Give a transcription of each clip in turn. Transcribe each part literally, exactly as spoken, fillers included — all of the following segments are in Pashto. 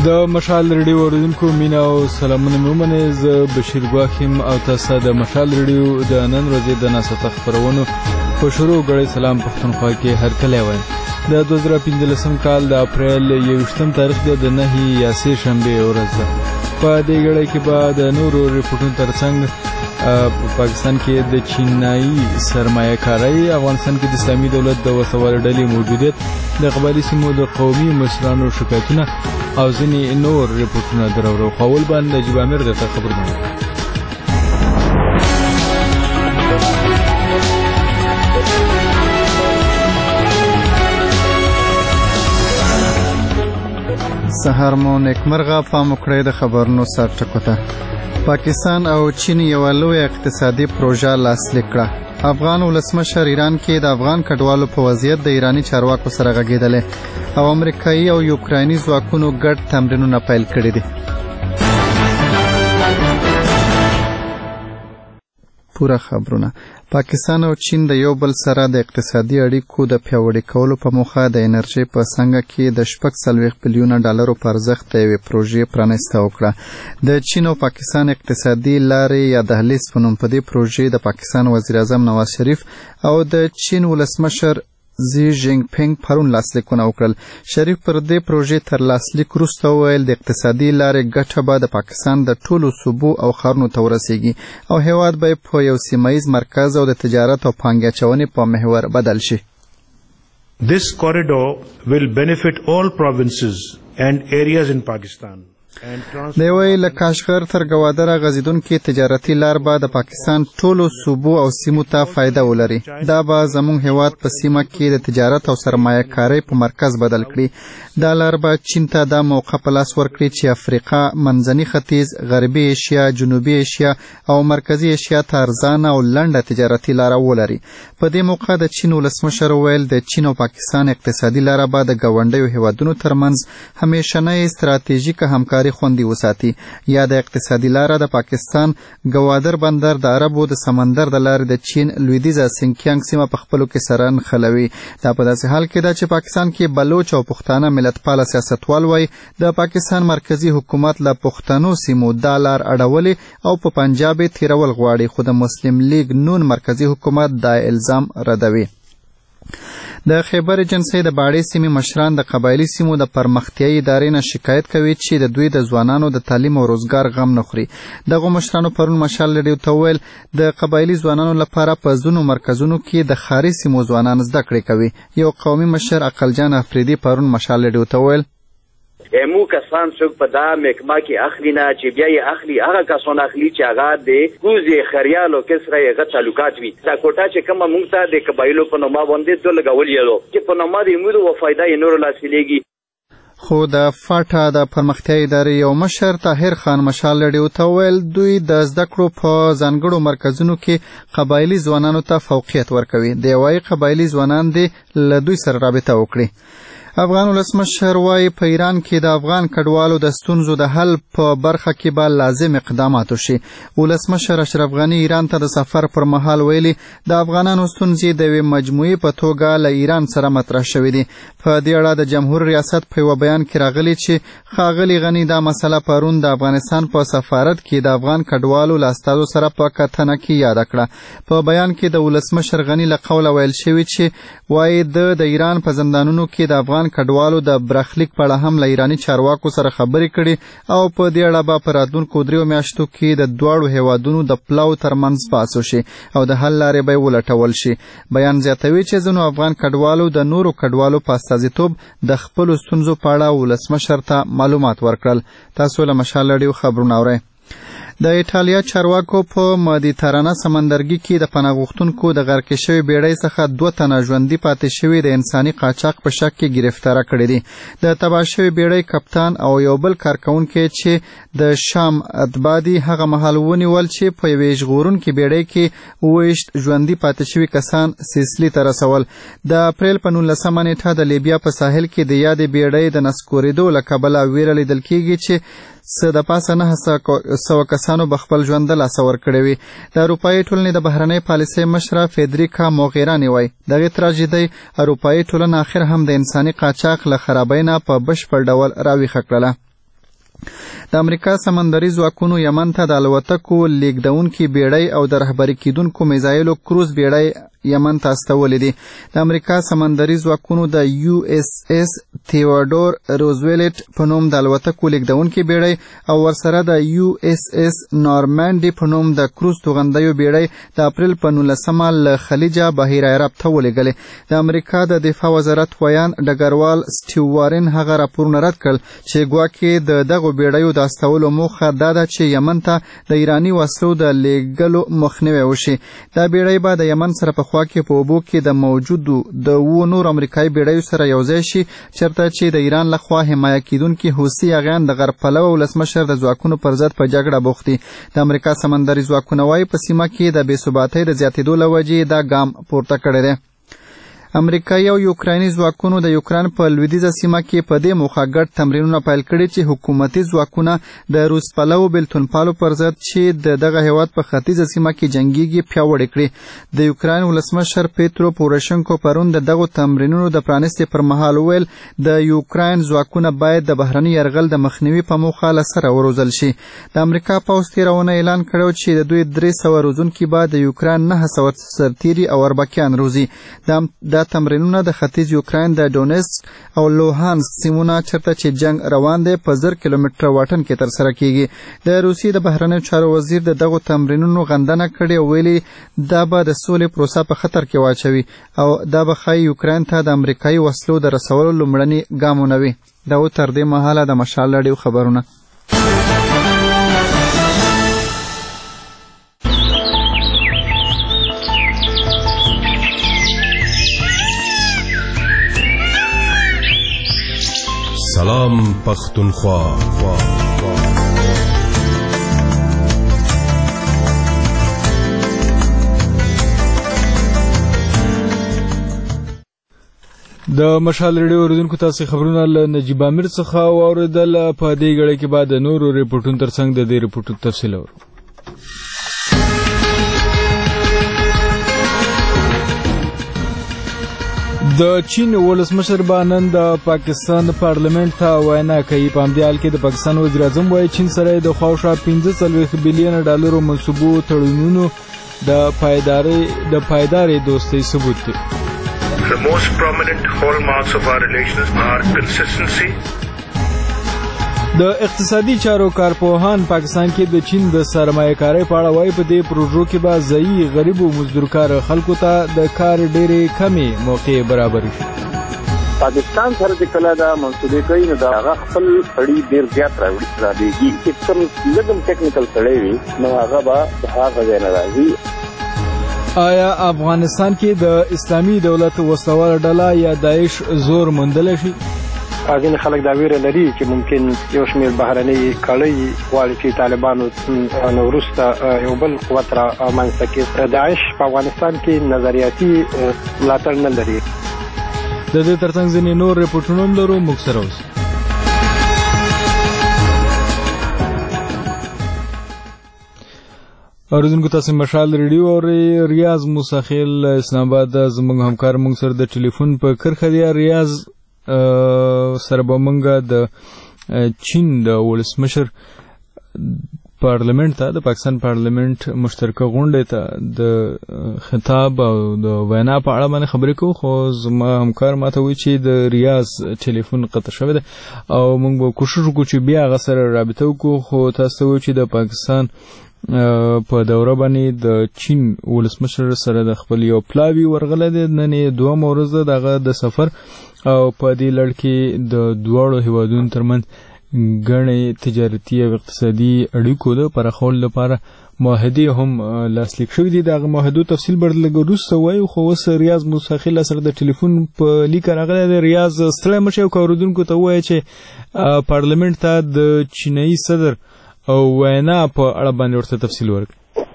د مشال ریډیو اوریدونکو مینه او سلامونه مې ومنئ. زه بشیر ګواښ یم او تاسو د مشال ریډیو د نن ورځې د ناڅاپه خپرونو په شروع غړی سلام پښتونخوا کې هرکلی وایم. د دوه زره پنځلسم کال د اپریل یوویشتم تاریخ دی، د نهې یا سې شنبې ورځ ده. په دې غړی کې به د نورو ریپورټونو ترڅنګ په پاکستان کې د چینایي سرمایه کارۍ، افغانستان کې د اسلامي دولت د وسوال ډلې موجودیت، د قبایلي سیمو د قومي مشرانو شکایتونه او ځینې نور ریپورټونه درورو خول باندې نجیب امیر درته خبرونه سهار مو نیکمرغه. پام وکړئ د خبرونو سر ټکو ته. پاکستان او چین یوه لویه اقتصادي پروژه لاسلیک کړه. افغان ولسمشر ایران کې د افغان کډوالو په وضعیت د ایرانی چارواکو سره غږېدلی او امریکایي او یوکرایني ځواکونو ګډ تمرینونه پیل کړي دي. پوره خبرونه. پاکستان او چین د یو بل سره د اقتصادي اړیکو د پیاوړي کولو په موخه د انرژي په څنګه کې د شپږ څلوېښت بلیونه ډالرو په ارزښت د یوې پروژې پرانیسته وکړه. د چین او پاکستان اقتصادي لارې یا دهلیز په نوم په دې پروژې د پاکستان وزیر اعظم نواز شریف او د چین ولسمشر زی جینګ پینګ پرون لاسلیکونه وکړل. شریف پر دې پروژې تر لاسلیک وروسته وویل د اقتصادي لارې ګټه به د پاکستان د ټولو صوبو او ښارونو ته ورسیږي او هیواد به په یو سیمه ییز مرکز او د تجارت او پانګې اچونې په محور بدل شي. This corridor will benefit all provinces and areas in Pakistan. دی وی له کاشغر تر ګوادره غځېدونکې تجارتي لار به د پاکستان ټولو صوبو او سیمو ته فایده ولري. دا به زموږ هیواد په سیمه کې د تجارت او سرمایه کارۍ په مرکز بدل کړي. دا لار به چین ته دا موقع په لاس ورکړي چې افریقا، منځني ختیځ، غربي ایشیا، جنوبي ایشیا او مرکزي ایشیا ته ارزانه او لنډه تجارتي لاره ولري. په دې موقع د چین ولسمشر وویل د چین او پاکستان اقتصادي لاره به د ګاونډیو هیوادونو ترمنځ همیشنۍ ستراتیژیکه همکاري خوندي وساتي. یا د اقتصادي لاره د پاکستان ګوادر بندر د عربو د سمندر د لارې د چین لویدیځه سینکیانګ سیمه په خپلو کې سره نښلوي. دا په داسې حال کې ده چې پاکستان کې بلوچ او پښتانه ملتپاله سیاستوال وایي د پاکستان مرکزي حکومت له پښتنو سیمو دا لار اړولې او په پنجاب یې تیرول غواړي، خو د مسلم لیگ نون مرکزي حکومت دا الزام ردوي. د خیبر ایجنسۍ د باړې سیمې مشران د قبایلي سیمو د پرمختیایي ادارې نه شکایت کوي چې د دوی د ځوانانو د تعلیم او روزګار غم نه خوري. دغو مشرانو پرون مشال ریډیو ته وویل د قبایلي ځوانانو لپاره په ځینو مرکزونو کې د ښاري سیمو ځوانان زده کړې کوي. یو قومي مشر عقلجان افریدي پرون مشال ریډیو ته وویل مو کسان څوک په دا محکمه کې اخلي نه چې بیا یې اخلي هغه کسان اخلي چې هغه د کوزې خریال او کسره هغه تعلقات وي. دا کوټه چې کومه موږ ته د قبایلو په نوم باندې ټول لګول یلو چې په نوم د امید او فایده یې نور لاسلیږي. خو د فاټا د پرمختیایي ادارې یو مشر طاهر خان مشال ریډیو ته وویل دوی د زده کړو په ځانګړو مرکزونو کې قبایلي ځوانانو ته فوقیت ورکوي. دی وایي قبایلي ځوانان دې له دوی سره رابطه وکړي. افغان ولسمشر وایي په ایران کې د افغان کډوالو د ستونزو د حل په برخه کې به لازم اقدامات وشي. ولسمشر اشرف غني ایران ته د سفر پر مهال ویلي د افغانانو ستونزې د یوې مجموعې په توګه له ایران سره مطرح شوې دي. په دې اړه د جمهور ریاست په یوه بیان کې راغلي چې ښاغلي غني دا مسله پرون د افغانستان په سفارت کې د افغان کډوالو له استازو سره په کتنه کې یاده کړه. په بیان کې د ولسمشر غني له قوله ویل شوي چې وایي د د ایران په زندانونو کې د افغان کډوالو د برخلیک په اړه هم له ایراني چارواکو سره خبرې کړي او په دې اړه به په راتلونکو دریو میاشتو کې د دواړو هیوادونو د پلاو ترمنځ بحث وشي او د حل لارې به ولټول شي. بیان زیاتوي چې ځینو افغان کډوالو د نورو کډوالو په استازیتوب د خپلو ستونزو په اړه ولسمشر ته معلومات ورکړل. تاسو له مشال ریډیو خبرونه اورئ. د ایټالیا چارواکو په مدیترانه سمندرګي کې د پناه غوښتونکو د غرق شوي بیړۍ څخه دوه تنه ژوندي پاتې شوي د انساني قاچاق په شک کې گرفتاره کړي دي. د تباه شوي بیړۍ کپتان او یو بل کارکونکی چې د شام اتبادي هغه مهال ونیول چې په یوې ژغورونکې بیړۍ کې اوویشت ژوندي پاتې شوي کسان سیسلي ته رسول. د اپریل په نولسمه نیټه د لیبیا په ساحل کې د یادې بیړۍ د نسکورېدو له کبله ویره لیدل کېږي چې څه د پاسه نه سوه کسانو به خپل ژوند د لاسه ورکړی وي. د اروپایي ټولنې د بهرنۍ پالیسۍ مشره فیدریکا موغیراني وایي دغې تراژیدۍ اروپایي ټولنه اخر هم د انساني قاچاق له خرابۍ نه په بشپړ ډول راویښه کړله. د امریکا سمندري ځواکونو یمن ته د الوتکو لیږدونکي بیړۍ او د رهبري کیدونکو میزایلو کروز بیړۍ یمن ته استولې دي. د امریکا سمندري ځواکونو د یو اس اس تیوډور روزویلټ په نوم د الوتکو لیږدونکي بیړۍ او ورسره د یو اس اس نورمانډي په نوم د کروز توغندیو بیړۍ د اپریل په نولسمه له خلیجه بحیره عرب ته ولېږلې. د امریکا د دفاع وزارت ویان ډګروال سټیو وارن هغه راپورونه رد کړل چې ګواکې د دغو بیړیو د استولو موخه دا ده چې یمن ته د ایراني وسلو د لیږلو مخنیوی وشي. دا بیړۍ به د یمن سره په خوا کې په اوبو کې د موجودو د اوو نور امریکایي بیړیو سره یوځای شي، چېرته چې د ایران لخوا حمایه کیدونکي حوثي اغیان د غرب پلوه ولسمشر د ځواکونو پر ضد په جګړه بوخت دي. د امریکا سمندري ځواکونه وایي په سیمه کې د بې ثباتۍ د زیاتېدو له وجې دا ګام پورته کړی دی. امریکایي او یوکرایني ځواکونو د یوکراین په لویدیځه سیمه کې په دې موخه ګډ تمرینونه پیل کړي چې حکومتي ځواکونه د روس پلوو بېلتونپالو پر ضد چې د دغه هیواد په ختیځه سیمه کې جنګیږي پیاوړي کړي. د یوکراین ولسمشر پیترو پوروشنکو پرون د دغو تمرینونو د پرانیستې پر مهال وویل د یوکراین ځواکونه باید د بهرني یرغل د مخنیوي په موخه له سره وروزل شي. د امریکا پوځ تېره اونۍ اعلان کړی چې د دوی درې سوه روزونکي به د یوکراین نهه سوه سرتیري او اربکیان روزي. دا تمرینونه د ختیځ یوکراین د ډونیسک او لوهانسک سیمونه چېرته چې جنگ روان دی په زر کیلومتره واټن کې ترسره کیږي. د روسیې د بهرنیو چارو وزیر د دغو تمرینونو غندنه کړې او ویلي دا به د سولې پروسه په خطر کې واچوي او دا به ښایي یوکراین ته د امریکایي وسلو د رسولو لومړني ګامونه وي. دا و تر دې مهاله د مشال راډیو خبرونه. سلام پختونخوا. د مشال ریډیو اوریدونکو تاسو خبرونه له نجیب امیر څخه واوریدل. په دې غړي کې بعد نورو ریپورتونو ترڅنګ د دې ریپورتونو تفصیل اورو. د چین ولسمشر به نن د پاکستان پارلمنت ته وینا کوي. په همدې حال کې د پاکستان وزیر اعظم وایي چین سره د خواوشا پنځه څلوېښت بیلیونه ډالرو منصوبو تړونونو د پایداري د پایداري دوستۍ ثبوت دی. The most prominent hallmarks of our relations are consistency. د اقتصادي چارو کارپوهان پاکستان کې د چین د سرمایه‌کارۍ په اړه وایي په دې پروژو کې به ځایي غریب او مزدورکار خلکو ته د کار ډېرې کمې موقع برابرې شي. پاکستان سره چې کله دا منصوبې کوي نو دا هغه خپل سړي ډېر زیات راوړي راځي چې کوم لږم ټیکنیکل سړی وي نو هغه به د هغه ځای نه راځي. آیا افغانستان کې د اسلامي دولت وسلواله ډله یا داعش زور موندلی شي؟ ځینې خلک دا ویره لري چې ممکن یو شمېر بهرنۍ کړۍ غواړي چې طالبانو نه وروسته یو بل قوت را منځته کړي. داعش په افغانستان کې نظریاتي ملاتړ نه لري. د دې ترڅنګ ځینې نور ریپورټونه هم لرو، موږ سره اوسئ. اوریدونکو تاسو مشال ریډیو او ریاض موسیخیل اسلام آباد زموږ همکار موږ سره د ټلیفون په کرښه دی. ریاض سره به موږ د چین د ولسمشر پارلمنت ته د پاکستان پارلمنت مشترکه غونډې ته د خطاب او د وینا په اړه باندې خبرې کوو، خو زما همکار ماته وایي چې د ریاض ټلیفون قطع شوی دی او موږ به کوشش وکړو چې بیا هغه سره رابطه وکړو. خو تاسو ته وایو چې د پاکستان په دوره باندې د چین ولسمشر سره د خپل یو پلاوی ورغله دی. نن یې دوه ورځ ده دغه د سفر او په دې لړ کې د دواړو هیوادونو ترمنځ ګڼې تجارتي او اقتصادي اړیکو د پراخولو لپاره معاهدې هم لاسلیک شوي دي. دغه معاهدو تفصیل به لږ وروسته وایو، خو اوس ریاض موسیخیل سره د ټلیفون په لیکه راغلی دی. ریاض ستړی مه شئ او که اورېدونکو ته ووایه چې پارلمنټ ته د چینایي صدر او وینا په اړه باندې ورته تفصیل ورکړي.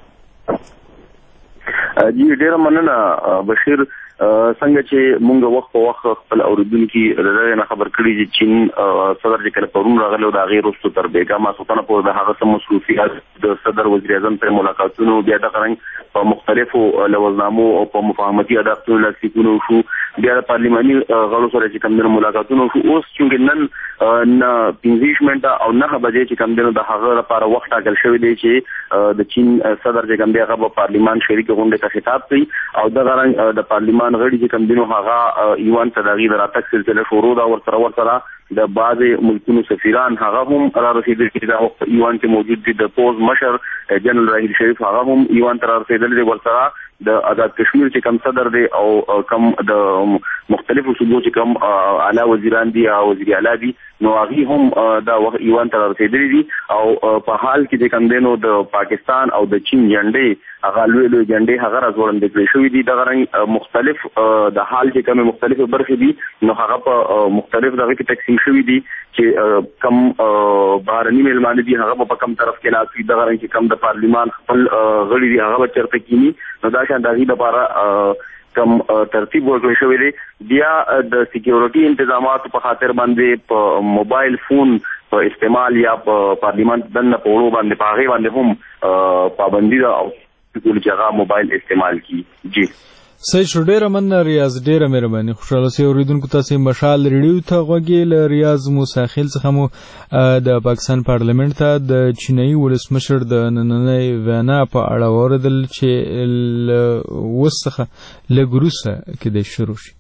جی ډیره مننه بشیر. څنګه چې مونږ وخت په وخت خپل اوریدونکي راځي نه خبر کړي چې چین صدر چې کله پرون راغلی د هغې وروسته تر بیګا ماسخوتنه پورې د هغه څه مصروفیات د صدر وزیر اعظم سره ملاقاتونو بیا دغه رنګ په مختلفو لوازنامو او په مفاهمتي اهدافو لاسلیکونه وشو. بیا د پارلیماني غړو سره چې کوم د ملاقاتونو اوس چې نن نه پنځه منټه او نه بجې چې کوم د هغه لپاره وخت ټاکل شوی دی چې د چین صدر چې کوم دی هغه په پارلیمان شریک غونډه ته خطاب کوي او د غرنګ د پارلیمان غړي چې کوم دینو هغه ایوان صداغي د راتګ سلسله شروع دا ورسره ورسره د بعض ملکونو سفیران هغه هم را رسیدل چې دا ایوان کې موجود دي د پوز مشر جنرال راهیل شریف هغه هم ایوان تر رسیدل دي ورسره د آزاد کشمیر چې کوم صدر دی او کوم د مختلفو صوبو چې کوم اعلی وزیران دي او وزیر اعلی دي نو هغه هم دا ایوان تر رسیدلي دي او په حال کې چې کوم دینو د پاکستان او د چین جنډې هغه لوی لوی جنډې هغه راځوړل کړي شوې دي د غرنګ مختلف د حال کې کوم مختلفو برخې دي نو هغه په مختلف دغه کې تقسیم شوې دي چې کم بهرني مېلمانه دي هغه په کم طرف کې ناسي د غرنګ چې کم د پارلیمان خپل غړي دي هغه چرته کینی نو دا شان د دې لپاره کم ترتیب ورکړل شوی دی بیا د سکیورټي تنظیمات په خاطر باندې په موبایل فون په استعمال یا په پارلیمان دنه په وړو باندې پاغي باندې هم پابندي ده او ټول جگہ موبایل استعمال کی جی سید شډیر من ریاض ډیره مهرباني خوشاله سي اوریدونکو تاسو مشال ریډیو ته غوږی ل ریاض موساخیل څخه مو د پاکستان پارلیمنت ته د چینایي ولسمشر د نننۍ وینا په اړه اوریدل چې وسخه لګروسه کې د شروع شي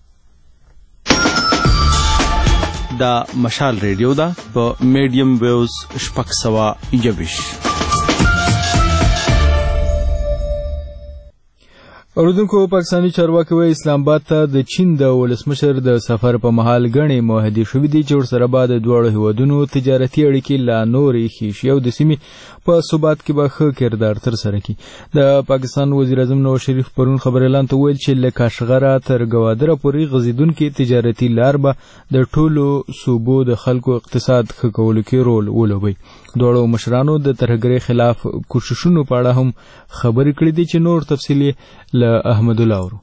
دا مشال ریډیو دا په میډیم ویوز شپږ سوه یویش اوردونکو پاکستانی چارواکي وایي اسلام آباد ته د چین د ولسمشر د سفر په مهال غني معاهدې شوې دي چې ورسره بعد د دوه هیوادونو تجارتي اړیکې لا نورې ښې شي او د سیمې په ثبات کې به ښه کردار ترسره کړي د پاکستان وزیر اعظم نواز شریف پرون خبر اعلان ته ویل چې له کاشغره تر ګوادره پورې غځېدونکې تجارتي لار به د ټولو صوبو د خلکو اقتصاد ښه کولو کې رول ولوبوي دواړو مشرانو د ترهګرۍ خلاف کوششونو په اړه هم خبرې کړې دي چې نور تفصیلي له احمد الله ورو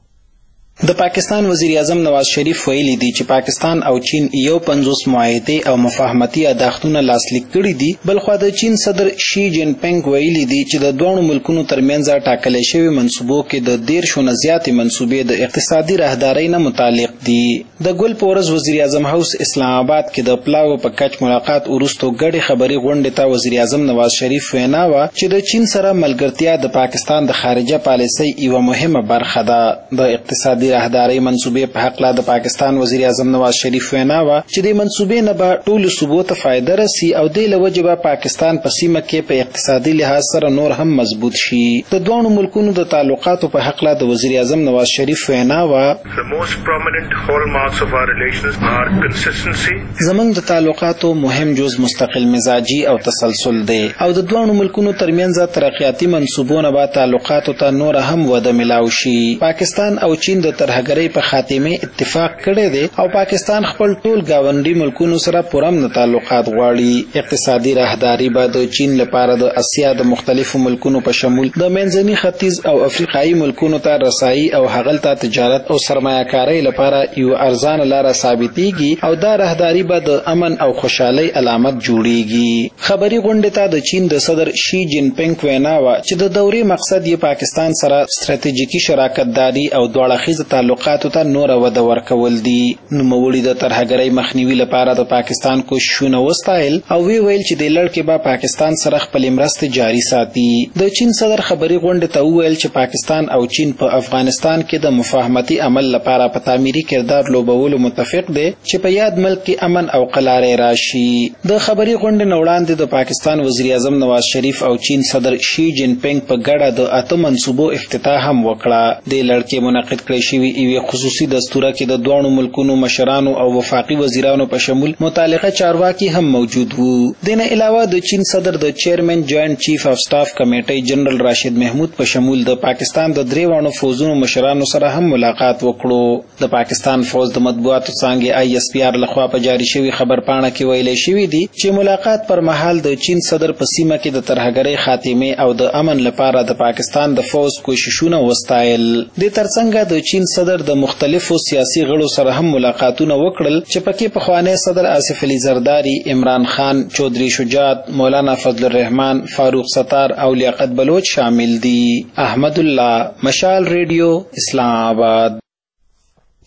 د پاکستان وزیر اعظم نواز شریف ویلي دي چې پاکستان او چین یو پنځوس معاهدې او مفاهمتي عهدونه لاسلیک کړي دي بلخو د چین صدر شي جین پینګ ویلي دي چې د دوه ملکونو ترمنځ ټاکلې شوی منصوبو کې د ډیر شونه زیاتې منصوبې د اقتصادي راهدارۍ نه متعلق دي د ګل پورز وزیر اعظم هاوس اسلام آباد کې د پلاو په کچ ملاقات ورستو غړي خبري غونډه ته وزیر اعظم نواز شریف وینا وا چې د چین سره ملګرتیا د پاکستان د خارجه پالیسۍ یو مهمه برخه ده د اقتصادي راهدارۍ منصوبې په حق لا د پاکستان وزیر اعظم نواز شریف وینا وا چې د منصوبې نه به ټول صوبو ته فائدہ رسي او د لوجبه پاکستان په سیمه کې په اقتصادي لحاظ سره نور هم مضبوط شي د دوه ملکونو د تعلقاتو په حق لا د وزیر اعظم نواز شریف وینا وا The most prominent hallmarks of our relations are consistency. زمونږ د تعلقاتو مهم جز مستقل مزاجي او تسلسل دی او د دوه ملکونو ترمنځ ترقیاتي منصوبونه با تعلقاتو ته نور هم وده ملاوي شي پاکستان او چین د ترهګرۍ په خاتمه اتفاق کړی دی او پاکستان خپل ټول گاونډي ملکونو سره پرامن تعلقات غواړي اقتصادي راهداري به د چین لپاره د اسیا د مختلفو ملکونو په شمول د منځني ختیځ او افریقایي ملکونو ته رسایي او هغلته تجارت او سرمایه‌کاري لپاره یو ارزان لار ثابتېږي او دا راهداري به د امن او خوشحالي علامت جوړيږي خبري غونډه ته د چین د صدر شي جین پینګ وینا وا چې د دورې مقصد یې پاکستان سره ستراتیژیکي شراکتداري او دوړخیز تعلقاتو ته نور وده ورکول دي نو موړي د ترهګرۍ مخنیوي لپاره د پاکستان کوششونه وستایل او وی ویل چې د لړ کې به پاکستان سره خپل مرسته جاري ساتي د چین صدر خبري غونډه ته ویل چې پاکستان او چین په افغانستان کې د مفاهمتي عمل لپاره په تعمیري کردار لوبولو متفق دي چې په یاد ملک کې امن او قلارې راشي د خبري غونډې نه وړاندې د پاکستان وزیر اعظم نواز شریف او چین صدر شي جین پینګ په ګډه د اته منصوبو افتتاح هم وکړه د لړ کې منعقد کړی شوی یو خصوصي دستوره کې د دوه ملکونو مشرانو او وفاقي وزیرانو په شمول متعلقه چارواکي هم موجود وو دنه علاوه د چین صدر د چیرمن جوائنٹ چیف اف سټاف کمیټي جنرال راشد محمود په شمول د پاکستان د دریوانو فوزونو مشرانو سره هم ملاقات وکړو د پاکستان فوز د مطبوعاتو څنګه آی اس پی آر لخوا په جاری شوی خبر پاڼه کې ویلې شوی دی چې ملاقات پر مهال د چین صدر په سیمه کې د ترهګرۍ خاتمه او د امن لپاره د پاکستان د فوز کوششونه وستایل د ترڅنګ د چین صدر د مختلفو سیاسي غړو سره هم ملاقاتونه وکړل چې پکې په خوانه صدر آصف علي زرداری عمران خان چودري شجاعت مولانا فضل الرحمن فاروق ستار او لیاقت بلوچ شامل دي احمد الله مشال ریډیو اسلام آباد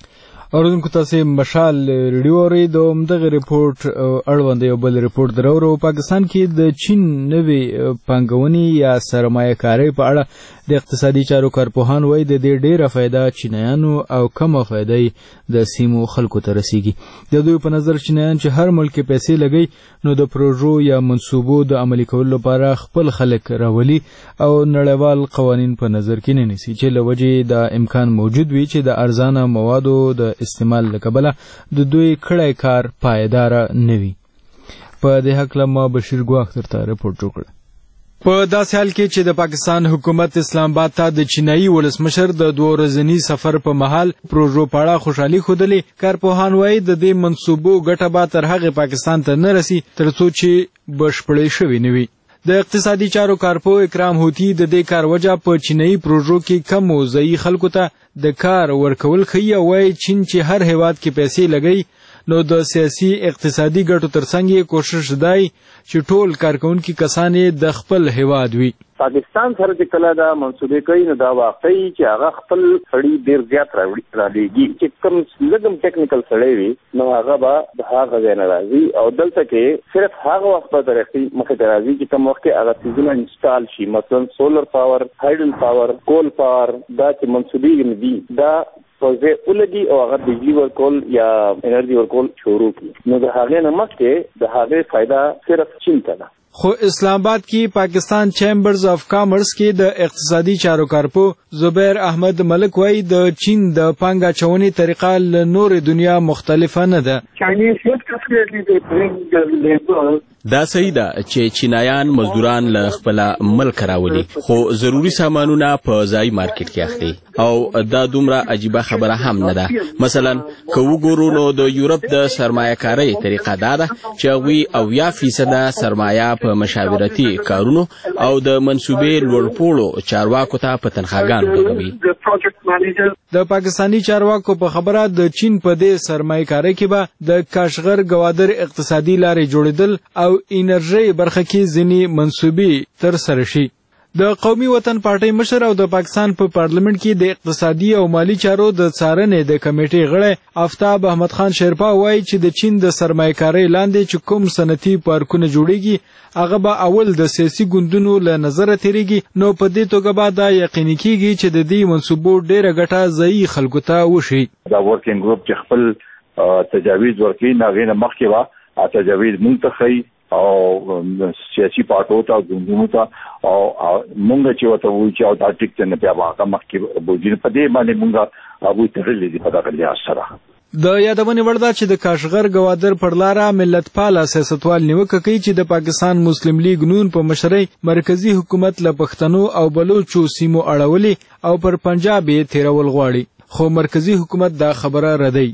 اوریدونکو تاسو مشال ریډیو اورئ د همدغه ریپورت اړوند یو بل ریپورت درورو. پاکستان کې د چین نوې پانګونې یا سرمایه کارۍ په اړه د اقتصادي چارو کارپوهان وایي د دې ډېره فایده چینایانو او کمه فایده د سیمو خلکو ته رسیږي. د دوی په نظر چینایان چې هر ملک پیسې لګي نو د پروژو یا منصوبو د عملي کولو لپاره خپل خلک راولي او نړیوال قوانین په نظر کې نه نیسي چې له وجې د امکان موجود وي چې د ارزانه موادو د استعمال لکبله د دوی کړی کار پایدار نه وي. په دې هکله ما بشیر ګواښ درته رپورټ جوړ کړ. په داسې حال کې چې د پاکستان حکومت اسلام آباد ته د چینایي ولسمشر د دوه ورځني سفر په مهال پروژو په اړه خوشحالي ښودلې. کارپوهان وایي د دې منصوبو ګټه به تر هغې پاکستان ته نه رسي تر څو چې بشپړې شوې نه وي. د اقتصادي چارو کارپو اکرام هوتی د دې کار وجه په چینایي پروژو کې کم او ضعیف خلکو ته د کار ورکول ښیي او وایي چین چې هر هیواد کې پیسې لګوي نو د سیاسي اقتصادي ګټو ترڅنګ یې کوشش دی چې ټول کارکونکي کسان یې د خپل هیواد وي. پاکستان سره چې کله دا منصوبې کوي نو دا واقعي چې هغه خپل سړي ډېر زیات راوړي را لېږي چې کوم لږم ټیکنیکل سړی وي نو هغه به د هغه ځای نه راځي او دلته کې صرف هغه وخت به ترقي مخې ته راځي چې کوم وخت کې هغه څیزونه انسټال شي، مثلا سولر پاور، هایډرل پاور، کول پاور، دا چې منصوبې دي دا پوزه ولګي او هغه بجلی ورکول یا انرژي ورکول شروع کړي نو د هغې نه مخکې د هغې فایده صرف چین ته ده. خو اسلام آباد کې پاکستان چیمبرز آف کامرس کې د اقتصادي چارو کارپو زبیر احمد ملک وایي د چین د پانګه اچونې طریقه له نورې دنیا مختلفه نه ده. دا صحیح ده چې چینایان مزدوران له خپل ملک راولي خو ضروری سامانونه په ځای مارکیټ کې اخلي او دا دومره عجیبه خبره هم نه ده. مثلا که وګورو نو د یورپ د سرمایه کارۍ طریقه دا ده چې هغوی اویا فیصده سرمایه په مشاورتي کارونو او د منصوبې لوړپوړو چارواکو ته په تنخواګانو لګوي. د پاکستاني چارواکو په خبره د چین په دې سرمایه کارۍ کې به د کاشغر ګوادر اقتصادي لارې جوړېدل او انرژي برخه کې ځینې منصوبې تر سره شي. د قومي وطن پارټۍ مشر او د پاکستان په پارلیمنت کې د اقتصادي او مالی چارو د څارنې د کمیټې غړی آفتاب احمد خان شیرپا وایي چې د چین د سرمایه کارۍ لاندې چې کوم صنعتي پارکونه جوړیږي هغه به اول د سیاسي ګوندونو له نظره تیریږي نو په دې توګه به دا یقیني کیږي چې د دې منصوبو ډیره ګټه ځایي خلکو ته وشي. دا ورکینګ ګروپ چې خپل تجاویز ورکړي ناغې نه مخکې به تجاویز منتخي او سیاسي پارټو ته ګوندونو ته او مونږ چې وته وایي چې دا ټیک څنګه بیا واقع مخکې بوجي په دې باندې مونږ هغه ترلې دي په دغه لحاظ سره. د یادونې وړ ده چې د کاشغر ګوادر پر لاره ملت پاله سیاستوال نیوکه کوي چې د پاکستان مسلم لیگ نون په مشرۍ مرکزی حکومت له پښتنو او بلوچو سیمو اړولې او پر پنجاب یې تیرول غواړي خو مرکزی حکومت دا خبره ردوي.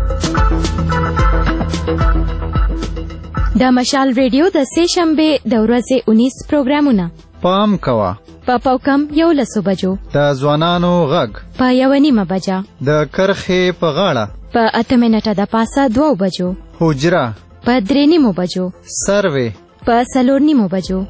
د مشال ریډیو د سه شنبه د ورځې انیس پروګرامونه پام کوا په پاوکم یو لسو بجو د ځوانانو غږ په یو نیمه بجه د کرخې په غاړه په اته منټه د پاسه دوه بجو حجره په درې نیمو بجو سروې په څلور نیمو بجو.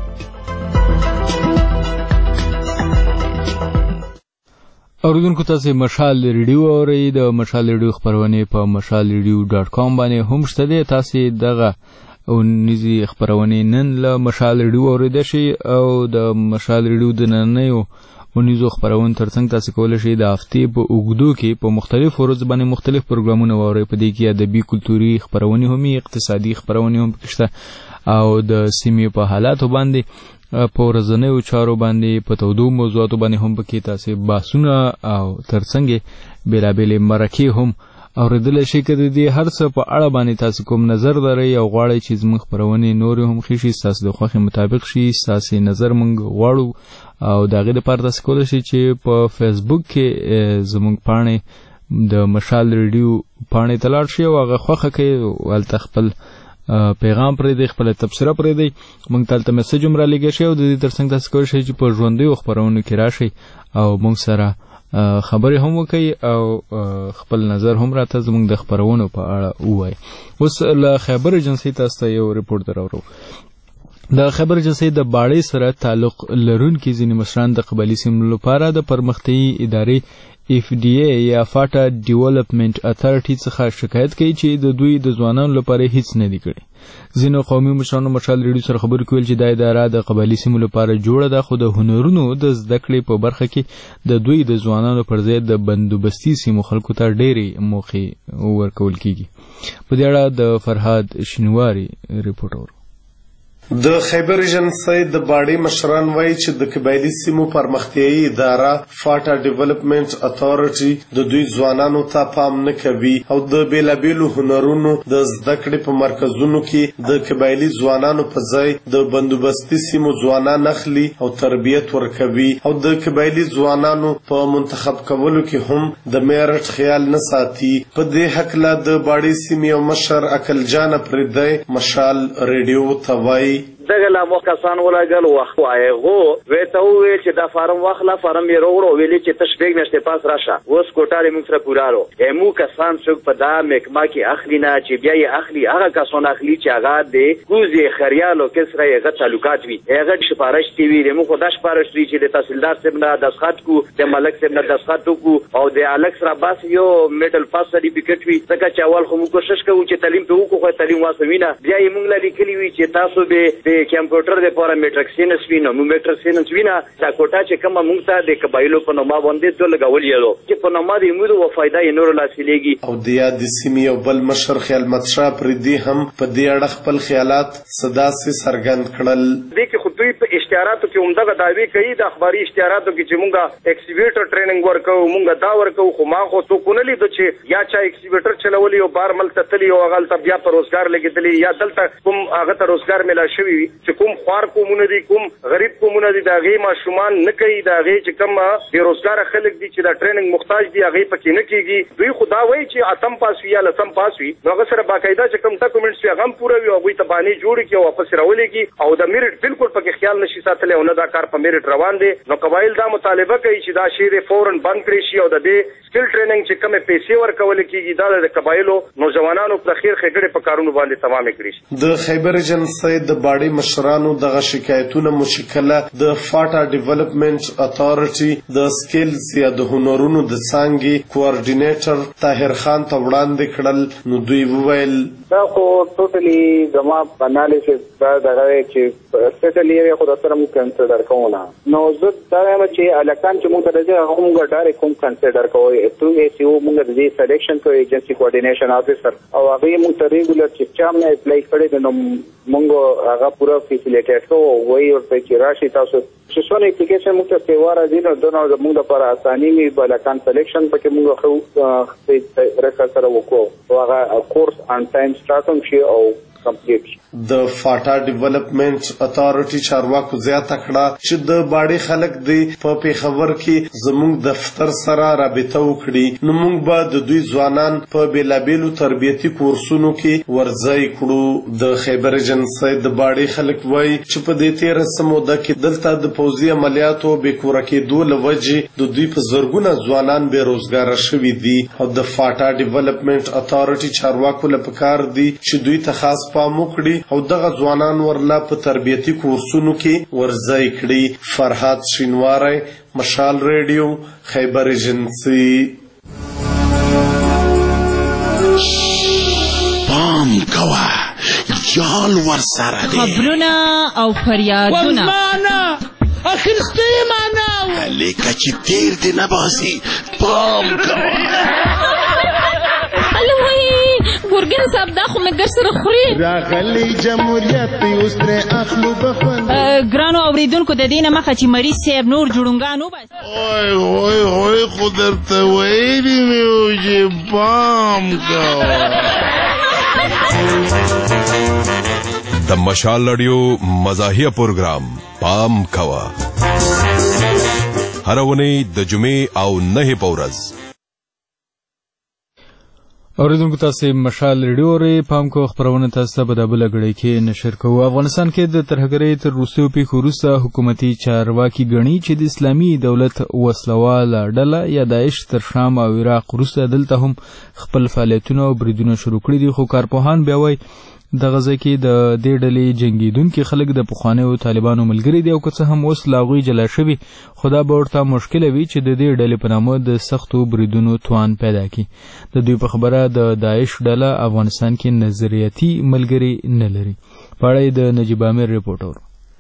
اوریدونکو تاسو مشال ریډیو اورئ. د مشال ریډیو خبرونه په مشال ریډیو ډاټ کام باندې هم شته دي. تاسو دغه او نيزي خبرونه نن له مشال ریډیو اوریدئ شي او د مشال ریډیو د نننیو او نيزو خبرونه ترڅنګ تاسو کولای شئ د هفتې په اوږدو کې په مختلفو ورځو باندې مختلف پروګرامونه واورئ. په دې کې ادبي کلتوري خبرونه هم اقتصادي خبرونه هم پکښته او د سیمې په حالاتو باندې په ورځنیو چارو باندې په تودو موضوعاتو باندې هم پکې تاسو بحثونه او ترڅنګ بیلابېلې مرکې هم اوریدل شي. که د دې هر څه په اړه باندې تاسو کوم نظر لرئ او غواړئ چې زموږ خبرونه نور هم ښه شي ستاسو د خوښې مطابق شي ستاسو نظر موږ غواړو او د هغې دپاره تاسو کولی شئ چې په فیسبوک کې زموږ پاڼې د مشال ریډیو پاڼې ته لاړ شئ او هغه خوښه کړئ هلته خپل پیغام پرېږدئ خپله تبصره پرېږدئ موږ ته هلته میسج هم رالیږی شئ او د دې ترڅنګ تاسو کولی شئ چې په ژوندیو خپرونو کې راشئ او موږ سره خبرې هم وکړي او خپل نظر هم راته زموږ د خپرونو په اړه ووایي. اوس له خیبر ایجنسۍ تاسو ته یو ریپورټ دراوړو. د خیبر ایجنسۍ د باړې سره تعلق لرونکي ځینې مشران د قبایلي سیمو لپاره د پرمختیایي ادارې اف ډي اي یا فاټا ډیولپمنٹ اتھارټي څخه شکایت کوي چې د دوی د ځوانانو لپاره هیڅ نه دی کړی. ځینو قومي مشرانو مشال ریډیو سره خبرې کول چې دا اداره د قبایلي سیمو لپاره جوړه ده، خو د هنرونو د زده کړې په برخه کې د دوی د ځوانانو پر ځای د بندوبستي سیمو خلکو ته ډېرې موخې ورکول کیږي. په دې اړه د فرهاد شینواری ریپورټ اورو. د خیبر ایجنسی د باډي مشران وایي چې د قبایلي سیمو پرمختیایي اداره فاټا ډیولپمنٹ اتھارټي د دوی ځوانانو ته پام نه کوي او د بیلابیلو هنرونو د زده کړې په مرکزونو کې د قبایلي ځوانانو په ځای د بندوبستي سیمو ځوانان اخلي او تربیت ورکوي او د قبایلي ځوانانو په منتخب کولو کې هم د میرټ خیال نه ساتي. په دې هکله د باډي سیمې یو مشر اکل جان پردی مشال ریډیو ته وایي دغه لا مو کسان ولاګل وخت وایغو وته وی چې دا فارم واخلا فارم یې وروړو ویلي چې تشبیق نشته پاس راشه اوس کوټاله موږ سره پورالو مو کسان څوک په دا مکما کې اخلي نه چې بیا یې اخلي هغه کسان اخلي چې هغه د کوزي خریالو کسره یې غټ تعلقات وي هغه سفارش دی وی مو خو د سفارش دی چې د تحصیلدار صاحب نه دسخط کو د ملک صاحب نه دسخط کو او د الکس را باس یو میډل پاس سرټیفیکټ وي څنګه چې اول خو موږ کوشش کوو چې تعلیم په وکړو خو تعلیم واسوینه بیا یې موږ لري کلی وی چې تاسو به کمپیوټر د پاره میټرکسینس وینو نو میټرکسینس وینا دا کوټه چې کومه موږ ته د قبایلو په نوما باندې ټول لګول یلو چې په نوما د امید او فائدہ یې نور لاسلېږي. او د یاد سیمې او بل مشر خیال متشا پردي هم په دې اړه خپل خیالات صدا سي سرګند کړل. د کې خو دوی په اشتهاراتو کې عمدہ دعوی کوي د اخباري اشتهاراتو کې چې موږ ایکسیویټر ټریننګ ورکو موږ دا ورکو خو ما خو تو کو نه لید چې یا چا ایکسیویټر چلولي او بار مل تتلی او غل ته بیا پر روزګار لګیدلی یا دلته کوم هغه ته روزګار ملا شوی چې کوم خوار کومونه دي کوم غریب کومونه دي دا غي ماشومان نه کوي دا غي چې کوم بیروزګار خلک دي چې دا ټریننګ محتاج دي هغه پکې نه کیږي. دوی خدا وایي چې اتم پاس وی یا لسم پاس وی نو هغه سره باقاعده چې کوم ډاکومېنټس یې غم پوره وي او غوي ته باندې جوړ کی او واپس راولېږي او د میرټ بالکل پکې خیال نشي ساتلی او نه دا کار په میرټ روان دي. نو قبایل دا مطالبه کوي چې دا شی فورن بند کړي شي او د دې سکل ټریننګ چې کومه پیسې ورکول کیږي دا د قبایلو نوجوانانو په خیر خګړې په کارونو باندې تمام کړي شي. د خیبر ایجنسی د باډي مشرانو دغه شکایتونه مشکله د فاټا ډیولپمنٹ اتھارټي د سکلز یا د هنرونو د څانګې کوارډینیټر طاهر خان ته وړاندې کړل. نو دوی وویل دا خو ټوټلی زما انالیسس دا دغه چې سټلی یې خو سره مو کنسیډر کوو نو زه دا وایم چې الکان چې موږ درځي هغه موږ ډایرکټ کوم کنسیډر کوو ټو ای سی او موږ د دې سلیکشن کوو ایجنسی کوارډینیشن افیسر او هغه موږ ته ریګولر چې چا نه اپلای کړی نو موږ هغه پورا فیسیلیټیټ کوو وایي ورته چې راشي تاسو چې څونه اپلیکیشن موږ ته سیواره دي نو دنه موږ لپاره اساني وي بلکان سلیکشن پکې موږ خو رکا سره وکړو هغه کورس ان ټایم سٹارټ شي او کمپلیټ شي. د فاټا ډیولپمنٹ اتھارټي چارواکو زیاته کړه چې د باډي خلک دی په پیښور کې زموږ دفتر سره رابطه وکړي نو موږ به د دوی ځوانان په بیلابیلو تربیتي کورسونو کې ورځای کړو. د خیبر ایجنسی د باډي خلک وایي چې په دې تیر سموده کې دلته د پوځي عملیاتو به کور کېدو لوجې د دوی په زرګونه ځوانان به روزګار شوي دي او د فاټا ډیولپمنٹ اتھارټي چارواکو لپاره کار دي چې دوی ته خاص پام وکړي او دغه ځوانان ورلا په تربیتي کورسونو کې ورځای کړي. فرهاد شینواری مشال ریډیو خیبر ایجنسی. پام کوه یال ور سره دی خبرونه او فریادونه اخرسته معنا لیکه چې تیر دی نباسي پام کوه ګورګین صاحب دا خو مې ګر سره خوري راغلی جمهوریت اوس ترې اخلو بخوند ګرانو اوریدونکو د دې نه مخه چې مریض صاحب نور جوړونګان وباسي اوی اوی اوی خو درته ویلي مې وو چې پام کوه. د مشال رادیو مزاحیه پروګرام پام کوه هره اونۍ د جمعې او نهه په ورځ. اوریدونکو تاسو مشال ریډیو ری پام کو خبرونه تاسو په دبل غړي کې نشر کوو. افغانستان کې د ترهګرۍ تر روسیو پیښو وروسته حکومتي چارواکي غني چې د اسلامي دولت وسلواله ډله یا داعش تر شام او عراق وروسته دلته هم خپل فعالیتونه او بریدونه شروع کړي دي. خو کارپوهان بیا وایي د غزه کې د دې ډلې جنگیدونکو خلک د پخوانیو طالبانو ملګري دي او که څه هم اوس لا هغوی جلا شوي خو دا به ورته مشکله وي چې د دې ډلې په نامه د سختو بریدونو توان پیدا کړي. د دوی په خبره د داعش ډله افغانستان کې نظریاتي ملګري نه لري. په اړه د نجیب امیر ریپورټر.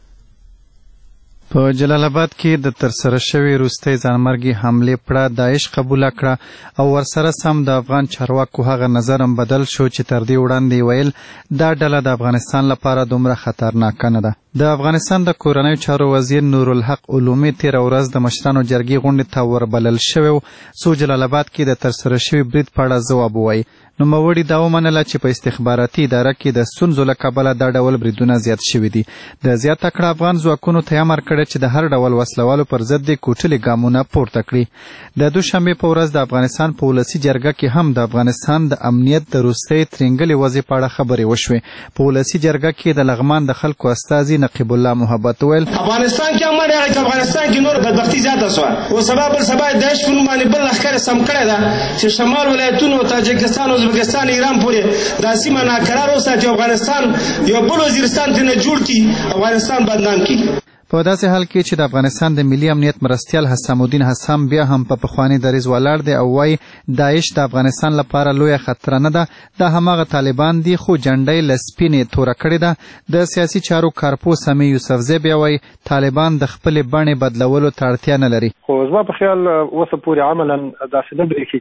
په جلال آباد کې د ترسره شوې وروستۍ ځانمرګي حملې پړه داعش قبوله کړه او ورسره سم د افغان چارواکو هغه نظر هم بدل شو چې تر دې وړاندې ویل دا ډله د افغانستان لپاره دومره خطرناکه نه ده. د افغانستان د کورنیو چارو وزیر نورالحق علومي تېره ورځ د مشرانو جرګې غونډې ته وربلل شوی و څو جلال آباد کې د ترسره شوي برید په اړه ځواب ووایي. نوموړي دا ومنله چې په استخباراتي اداره کې د ستونزو له کبله دا ډول بریدونه زیات شوي دي. د زیاته کړه افغان ځواکونو ته امر کړی چې د هر ډول وسلوالو پر ضد د کوټلې ګامونه پورته کړي. د دوشنبې په ورځ د افغانستان په ولسي جرګه کې هم د افغانستان د امنیت د وروستۍ ترینګلې وضع په اړه خبرې وشوې. په ولسي جرګه کې د لغمان د خلکو استازي نقیب الله محبت ویل افغانستان کې امر هغه چې افغانستان کې نور بدبختي زیاته شوه او سبب بل سبب داعش په نوم باندې بل لښکر سم کړی ده چې شمال ولایتونو تاجکستان او ازبکستان ایران پورې دا سیمه ناقرار وساتي. افغانستان یو بل وزیرستان ته نه جوړ کړي افغانستان بدنام کړي. په داسې حال کې چې د افغانستان د ملي امنیت مرستیال حسام الدین حسام بیا هم په پخواني دریځ ولاړ دی او وایي داعش د افغانستان لپاره لویه خطره نه ده. دا هماغه طالبان دي خو جنډۍ له سپینې توره کړې ده. د سیاسي چارو کارپو سمیع یوسفزی بیا وایي طالبان د خپلې بڼې بدلولو ته اړتیا نه لري. خو زما په خیال اوسه پورې عملا داسې نه برېښي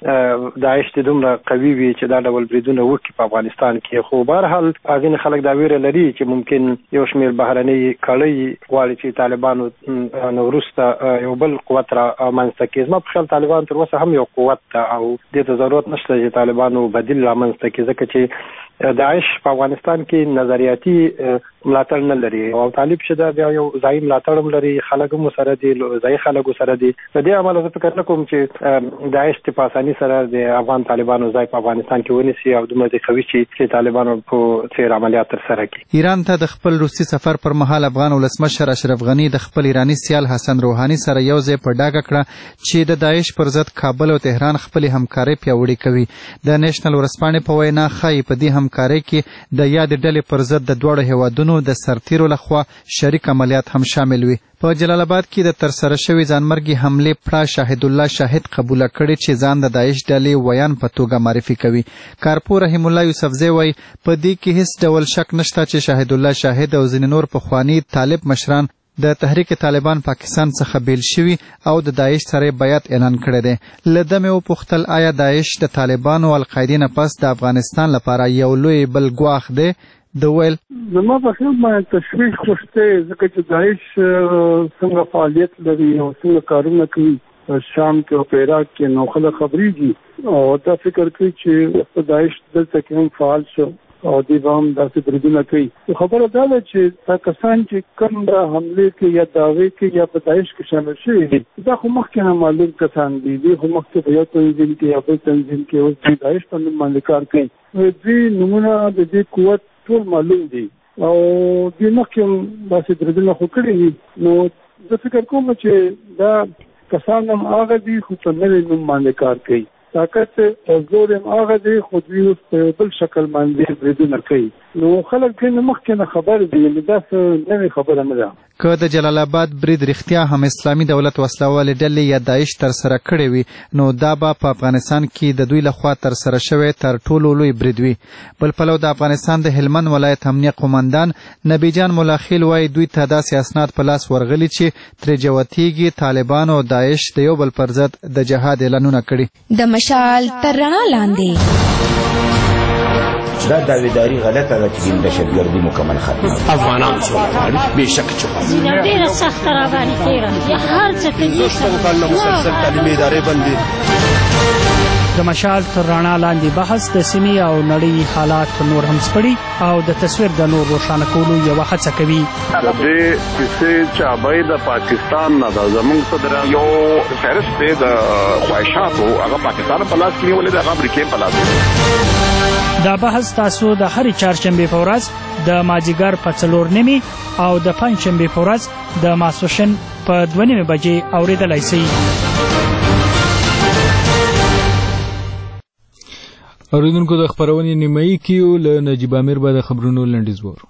چې داعش د دومره قوي وي چې دا ډول بریدونه وکړي په افغانستان کې. خو بهرحال ځینې خلک دا ویره لري چې ممکن یو شمېر بهرنۍ کړۍ غواړي چې طالبانو نو وروسته یو بل قوت را منځته کړي. زما په خیال طالبان تر اوسه هم یو قوت ده او دې ته ضرورت نشته چې طالبانو بدیل را منځته کړي ځکه چې داعش په افغانستان کې نظریاتي ملاتړ نه لري او طالب چې دا بیا یو ځایي ملاتړ هم لري. خلک هم سره دي ځایي خلکو سره دي. د دې امله زه فکر نه کوم چې داعش په اساني سره د افغان طالبانو ځای په افغانستان کې ونیسي او دومره د قوي چې طالبانو په څیر عملیات ترسره کړي. ایران ته د خپل روسي سفر پر مهال افغان ولسمشر اشرف غني د خپل ایرانی سیال حسن روحاني سره یو ځای په ډاګه کړه چې د داعش پر ضد کابل او تهران خپل همکاري پیاوړې کوي. د نېشنل ورځپاڼې په وینا ښایي په دې همکارۍ کې د یاد ډلې پر ضد د دواړو هیوادونو د سرتیرو لخوا شریک عملیات هم شامل وي. په جلال آباد کې د ترسره شوې ځانمرګي حملې پړه شاهد الله شاهد قبوله کړې چې ځان د داعش ډلې ویان په توګه معرفي کوي. کارپو رحیم الله یوسفزی وایي په دې کې هیڅ ډول شک نشته چې شاهد الله شاهد او ځینې نور پخواني طالب مشران د تحریک طالبان پاکستان څخه بیل شوي او د داعش سره بیعت اعلان کړی دی. له ده مې وپوښتل آیا داعش د طالبانو او القاعدې نه پس د افغانستان لپاره یو لوی بل ګواښ دی؟ د ویل زما په خیال باندې تشویش خوشته ځکه چې داعش څنګه فعالیت لري او څنګه کارونه کوي شام کې او په عراق کې نو خلک خبرېږي او دا فکر کوي چې داعش دلته کې هم فعال شو او دی هم داسې بریدونه کوي. خبره دا ده چې دا کسان چې کوم د حملې کې یا دعوې کې یا په داعش کې شامل شوي دي دا خو مخکې نه معلوم کسان دي. دوی خو مخکې په یو تنظیم کې یا بل تنظیم کې اوس د داعش په نوم باندې کار کوي. دوی نومونه د دې قوت ټول معلوم دي او دوی مخکې هم داسې بریدونه خو کړي دي. نو زه فکر کوم چې دا کسان هم هغه دي خو په نوې نوم باندې کار کوي. طاقت او زور هم هغه دی خو دوی اوس په بل شکل باندې بریدونه کوي. نو خلک ځینې مخکې نه خبر دي نو دا څه نوې خبره نه ده. که د جلال آباد برید رښتیا هم اسلامي دولت وسلوالې ډلې یا داعش ترسره کړی وي نو دا به په افغانستان کې د دوی لخوا ترسره شوی تر ټولو لوی برید وي. بل پلو د افغانستان د هلمند ولایت امنیه قومندان نبی جان ملاخیل وایي دوی ته داسې اسناد په لاس ورغلي چې ترې جوتیږي طالبان او داعش د یو بل پر ضد د جهاد اعلانونه کړي. د مشال تر رڼا لاندې دا داویداری غلطه ده چې د دهشتګردي مکمل ختمه افغانان چې غواړي بېشکه چې غواړي ډېره سخته راباندې تېره یا هر څه کوي شپږ کاله مسلسل تعلیمي ادارې بندي. د مشال تر رڼا لاندې بحث د سیمې او نړۍ حالات نور هم سپړي او د تصویر د نور روښانه کولو یوه هڅه کوي. د دې کیسې چابۍ د پاکستان نه ده. زموږ صدر یو فهرست دی د خواهشاتو هغه پاکستان په لاس کې نیولې ده هغه امریکې په لاس کې. دا بحث تاسو د هرې چهارشنبې په ورځ د مازدیګر په څلور نیمې او د پنجشنبې په ورځ د ماسپښین په دوه نیمې بجې اورېدلی شئ. اوریدونکو د خبرونې نیمایي کیو له نجیب امیر به د خبرونو لنډیز وورو.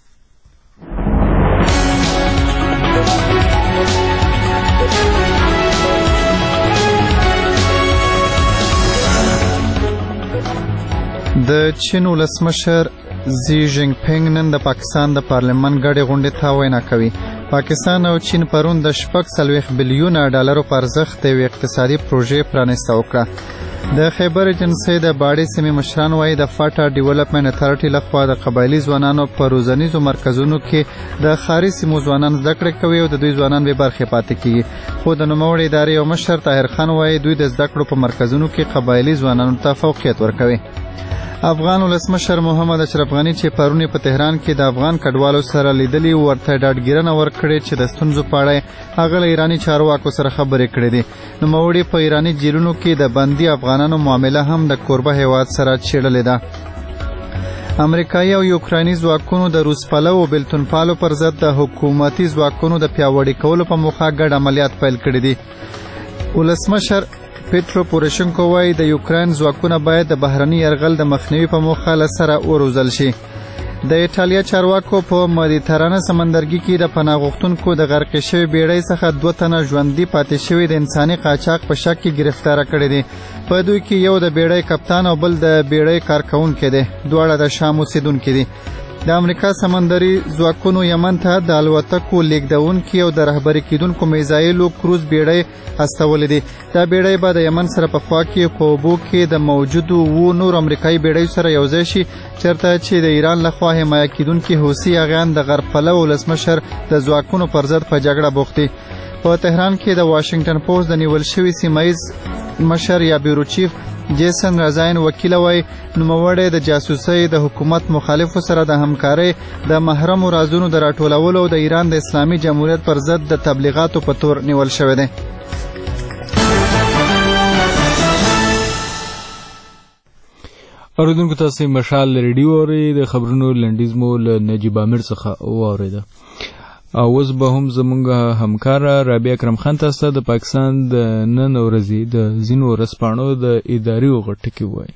د چین ولسمشر زی جینګ پینګ نن د پاکستان د پارلمان غړي غونډې ته وینا کوي. پاکستان او چین پرون د شپږ څلوېښت بلیونه ډالرو په ارزښت د یوې اقتصادي پروژې پرانیسته وکړه. د خیبر ایجنسۍ د باډي سیمې مشران وایي د فاټا ډیولپمنټ اتارټي لخوا د قبایلي ځوانانو په روزنیزو مرکزونو کې د ښاري سیمو ځوانان زده کړې کوي او د دوی ځوانان بې برخې پاتې کیږي. خو د نوموړې ادارې یو مشر طاهر خان وایي دوی د زده کړو په مرکزونو کې قبایلي ځوانانو ته فوقیت ورکوي. افغان ولسمشر محمد اشرف غنی چې پرون په تهران کې د افغان کډوالو سره لیدلی ورته ډاډګیرنه ورکړې چې د ستونزو په اړه هغه له ایراني چارواکو سره خبرې کړې دي. نوموړي په ایراني جیلونو کې د بندي افغانانو معامله هم د کوربه هیواد سره څېړلې ده. امریکایي او یوکرایني ځواکونو د روس پلو او بیلتون پالو پر ضد د حکومتي ځواکونو د پیاوړي کولو په موخه ګډ عملیات پیل کړي دي. ولسمشر پیټرو پوروشنکو وایي د یوکراین ځواکونه باید د بهرني یرغل د مخنیوي په موخه له سره وروزل شي. د ایټالیا چارواکو په مدیترانه سمندرګي کې د پناه غوښتونکو د غرقې شوې بیړۍ څخه دوه تنه ژوندي پاتې شوي د انساني قاچاق په شک کې ګرفتاره کړي دي. په دوی کې یو د بیړۍ کپتان او بل د بیړۍ کارکونکی دی. دواړه د شام اوسېدونکي دي. د امریکا سمندري ځواکونو یمن ته د الوتکو لیږدونکي او د رهبري کیدونکو میزایلو کروز بیړۍ استولې دي. دا بیړۍ به د یمن سره په خوا کې په اوبو کې د موجودو وو نور امریکایي بیړیو سره یوځای شي چېرته چې د ایران لخوا حمایه کیدونکي حوثي اغیان د غرب پلو ولسمشر د ځواکونو پر ضد په جګړه بوخت دي. په تهران کې د واشنګټن پوسټ د نیول شوي سیمایز مشر یا بیورو چیف جیسن رضاین وکیل وایي نوموړی د جاسوسۍ د حکومت مخالفو سره د همکارۍ د محرمو رازونو د راټولولو او د ایران د اسلامي جمهوریت پر ضد د تبلیغاتو په تور نیول شوی دی. اوریدونکو تاسو مشال ریډیو اورئ. د خبرونو لنډیز مو له نجیب امیر څخه واورېده. او اوس به هم زمونږ همکاره رابعه اکرم خان تاسو د پاکستان د نن ورځې د ځینو ورځپاڼو د اداري غټکي وایي.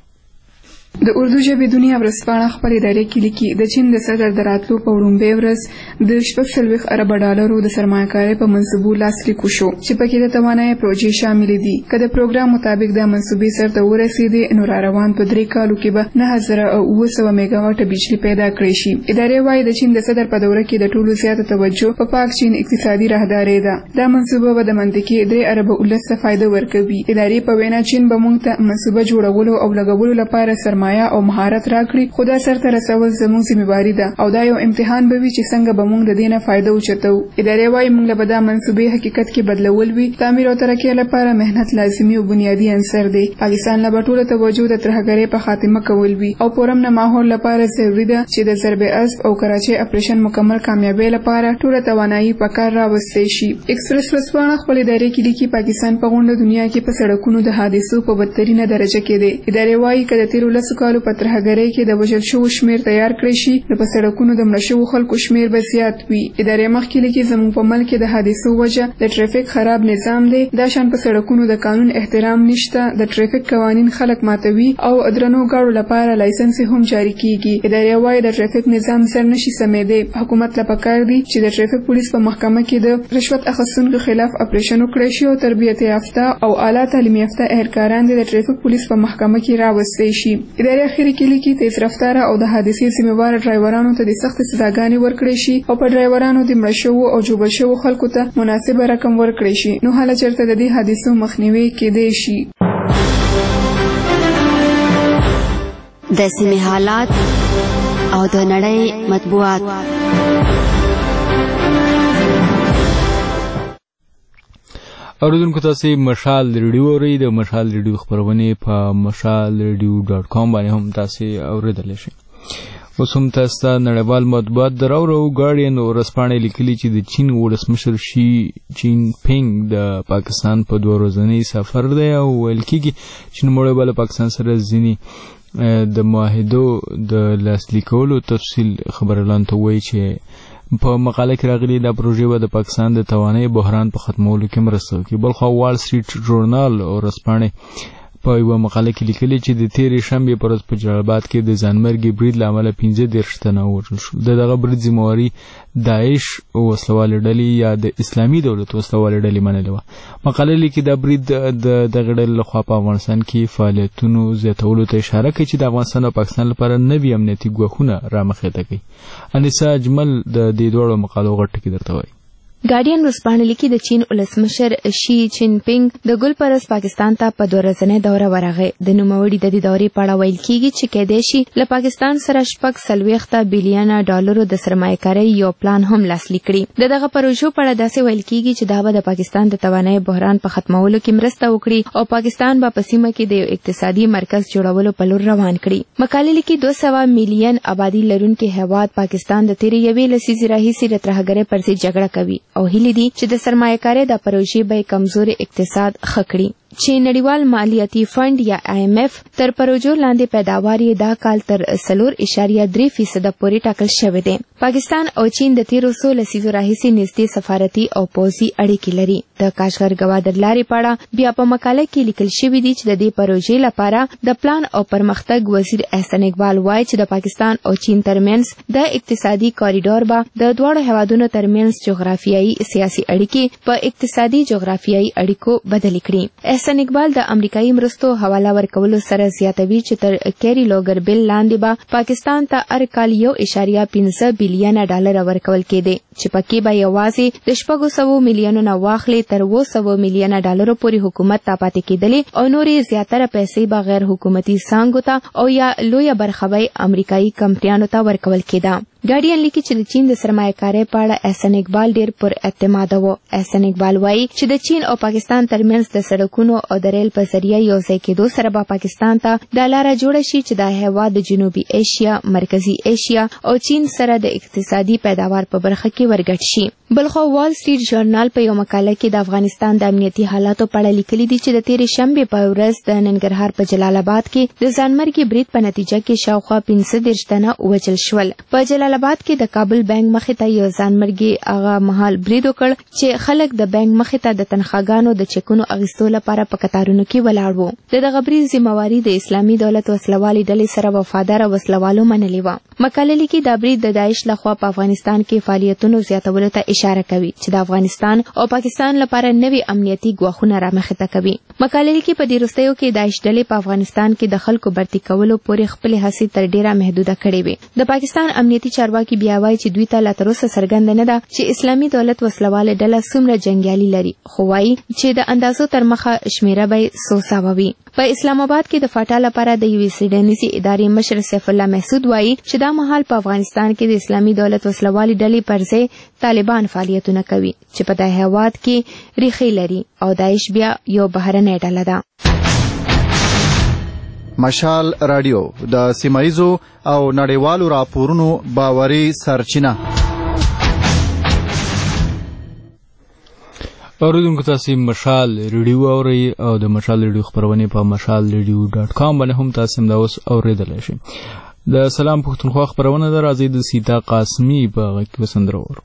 د اردو ژبې دنیا ورځپاڼه خپل ادارې کې لیکي د چین د صدر د راتلو په وړومبۍ ورځ د شپږ څلوېښت اربه ډالرو د سرمایه‌کارۍ په منصوبو لاسلیک وشو چې پکې د توانایي پروژې شاملې دي. که د پروګرام مطابق دا منصوبې سرته ورسېدې نو راروان په درې کالو کې به نهه زره اوه سوه میګاواټه بجلي پیدا کړی شي. ادارې وایي د چین د صدر په دوره کې د ټولو زیاته توجه په پاک چین اقتصادي راهدارۍ ده. دا منصوبه به د منطقې درې اربه اوولس ته فایده ورکوي. ادارې په وینا چین به موږ ته منصوبه جوړولو او لګولو لپاره سرمایه او مهارت راکړي، خو دا سرته رسول زموږ ذمہواری ده او دا یو امتحان به وي چې څنګه به موږ د دې نه فایده اوچتو. ادارې وایي موږ له به دا منصوبې حقیقت کې بدلول وي. تعمیر او ترقۍ لپاره مهنت لازمي او بنیادي عنصر دی. پاکستان له به ټوله توجه د ترهګرۍ په خاتمه کول وي او پرامن ماحول لپاره ضروري ده چې د ضرب اسب او کراچۍ اپریشن مکمل کامیابی لپاره ټوله توانایي په کار راوستل شي. ایکسپریس ورځپاڼه خپل ادارې کې لیکي پاکستان په غونډه دنیا کې په سړکونو د حادثو په بدترینه درجه کې دی. ادارې وایي که د تیرو لسو کالو په ترهګرۍ کې د وژل شوو شمېر تیار کړی شي نو په سړکونو د مړه شوو خلکو شمېر به زیات وي. ادارې مخکې لیکي زموږ په ملک کې د حادثو وجه د ټریفیک خراب نظام دی. دا شان په سړکونو د قانون احترام نشته. د ټریفیک قوانین خلک ماتوي او درنو ګاړو لپاره لایسنس هم جاری کیږي. ادارې وایي د ټریفیک نظام سر نشي سمېدی. حکومت له پکار دی چې د ټریفیک پولیس په محکمه کې د رشوت اخیستونکو خلاف اپریشن وکړي شي او تربیت یافته او اعلی تعلیم یافته اهلکاران د ټریفیک پولیس په محکمه کې راوستي شي. ادارې اخیری کې لیکي تیز رفتار او د حادثې ذمہوار ډرایورانو ته د سخت سزاګانې ورکړي شي او په ډرایورانو د مړه شوو او ژوبل شوو خلکو ته مناسب رقم ورکړي شي نو حالا چېرته د دې حادثو مخنیوی کېدی شي. د سیمې حالات او د نړۍ مطبوعات. اوریدونکو تاسو مشال ریډیو اورئ. د مشال ریډیو خبرونه په مشال ریډیو ډاټ کام باندې هم تاسو اوریدلی شئ. اوس هم تاسو ته نړیوال مطبوعات دراوړو. ګارډین ورځپاڼې لیکلي چې د چین ولسمشر شي جین پینګ د پاکستان په دوه ورځني سفر دی او ویل کېږي چې نوموړی به له پاکستان سره ځینې د معاهدو د لاسلیک کولو تفصیل خبرلاندو ته وایي چې په مقاله کې راغلي دا پروژه به د پاکستان د توانایي بحران په ختمولو کې مرسته وکړي. بلخوا وال سټریټ ژورنال او ورځپاڼې په یوه مقاله کې لیکلي چې د تېرې شنبې په ورځ په جلال آباد کې د ځانمرګي برید له امله پنځه دېرش تنه ووژل شول. د دغه برید ذمهواري داعش وسلوالې ډلې یا د اسلامي دولت وسلوالې ډلې منلې وه. مقاله لیکي دا برید د دغه ډلې لخوا په افغانستان کې فعالیتونو زیاتولو ته اشاره کوي چې د افغانستان او پاکستان لپاره نوي امنیتي ګواښونه رامخې ته کوي. انیسا اجمل د دې دواړو مقالو غټ ټکي درته وایي. ګارډین ورځپاڼه لیکي د چین ولسمشر شي جین پینګ د ګل پرس پاکستان ته په دوه ورځنۍ دوره ورغی. د نوموړي د دې دورې په اړه ویل کیږي چې کېدای شي له پاکستان سره شپږ څلوېښت بیلیونه ډالرو د سرمایه‌کارۍ یو پلان هم لاسلیک کړي. د دغه پروژو په اړه داسې ویل کیږي چې دا به د پاکستان د توانایي بحران په ختمولو کې مرسته وکړي او پاکستان به په سیمه کې د یو اقتصادي مرکز جوړولو په لور روان کړي. مقاله لیکي دوه سوه میلیون آبادي لرونکي هیواد پاکستان د تیرې یوې لسیزې راهیسې د ترهګرۍ پر ضد جګړه کوي او هیله دي چې د سرمایه‌کارۍ د پروژې به کمزوري اقتصاد ښه کړي. چې نړیوال مالیاتي فند یا آی ایم ایف تر پروژو لاندې پیداوار یې دا کال تر څلور اعشاریه درې فیصده پورې ټاکل شوی دی. پاکستان او چین د تیرو څو لسیزو راهیسې نږدې سفارتي او پوځي اړیکې لري. د کاشغر ګوادر لارې په اړه بیا په مقاله کې لیکل شوي دي چې د دې پروژې لپاره د پلان او پرمختګ وزیر احسن اقبال وایي چې د پاکستان او چین ترمنځ د اقتصادي کاریډور به د دواړو هیوادونو ترمنځ جغرافیایي سیاسي اړیکې په اقتصادي جغرافیایي اړیکو بدلې کړي. احسن اقبال د امریکایي مرستو حواله ورکولو سره زیاتوي چې تر کیری لوګر بل لاندې به پاکستان ته هر کال یو اعشاریه پنځه بیلیونه ډالر ورکول کېدی چې پکې به یوازې د شپږو سوو میلیونو نه واخلې تر اووه سوو میلیونه ډالرو پورې حکومت ته پاتې کېدلې او نورې زیاتره پیسې به غیر حکومتي څانګو ته او یا لویه برخه به امریکایي کمپنیانو ته ورکول کېده. ګارډین لیکي چې د چین د سرمایه‌کارۍ په اړه احسن اقبال ډیر پر اعتماد و. احسن اقبال وایي چې د چین او پاکستان ترمنځ د سړکونو او د ریل په ذریعه یو ځای کېدو سره به پاکستان ته دا لاره جوړه شي چې دا هیواد د جنوبي ایشیا، مرکزي ایشیا او چین سره د اقتصادي پیداوار په برخه کې ورګډ شي. بلخو وال سټریټ ژورنال په یو مقاله کې د افغانستان د امنیتي حالاتو په اړه لیکلي دي چې د تېرې شنبې په ورځ د ننګرهار په جلال آباد کې د ځانمرګي برید په نتیجه کې شاوخوا پنځه دېرش تنه ووژل شول. په جلال آباد کې د کابل بانک مخې ته یو ځانمرګي هغه مهال برید وکړ چې خلک د بانک مخې ته د تنخواګانو د چکونو اخیستو لپاره په قطارونو کې ولاړ وو. د دغه برید ذمہواري د اسلامي دولت وسلوالې ډلې سره وفادار وسلوالو منلې وه. مقاله لیکي دا برید د داعش لخوا په افغانستان کې فعالیتونو زیاتولو ته اشاره کوي چې د افغانستان او پاکستان لپاره نوي امنیتي ګواښونه رامخې ته کوي. مقاله لیکي په دې وروستیو کې داعش ډلې په افغانستان کې د خلکو برتي کولو پورې خپلې هڅې تر ډیره محدوده کړې وې. د پاکستان امنیتي چارواکي بیا وایي چې دوی ته لا تر اوسه څرګنده نه ده چې اسلامي دولت وسلواله ډله څومره جنګیالي لري، خو وایي چې د اندازو تر مخه شمیره به یې څو سوه وي. په اسلام آباد کې د فاټا لپاره د یوې څېړنیزې ادارې مشر سیف الله محسود وایي چې دا مهال په افغانستان کې د اسلامي دولت وسلوالې ډلې پر ځای طالبان فعالیتونه کوي چې په دې هېواد کې ریښې لري او داعش بیا یو بهرنۍ ډله ده. مشال رادیو د سیمایزو او نړیوالو راپورونو باوري سرچینه. اوریدونکو تاسو مشال ریډیو اورئ او د مشال ریډیو خبرونه په مشال ریډیو ډاټ کام باندې هم تاسو دا اوس اوریدلای شئ. د سلام پښتونخوا خبرونه د راځي د سیتا قاسمی په غږ وسندرور.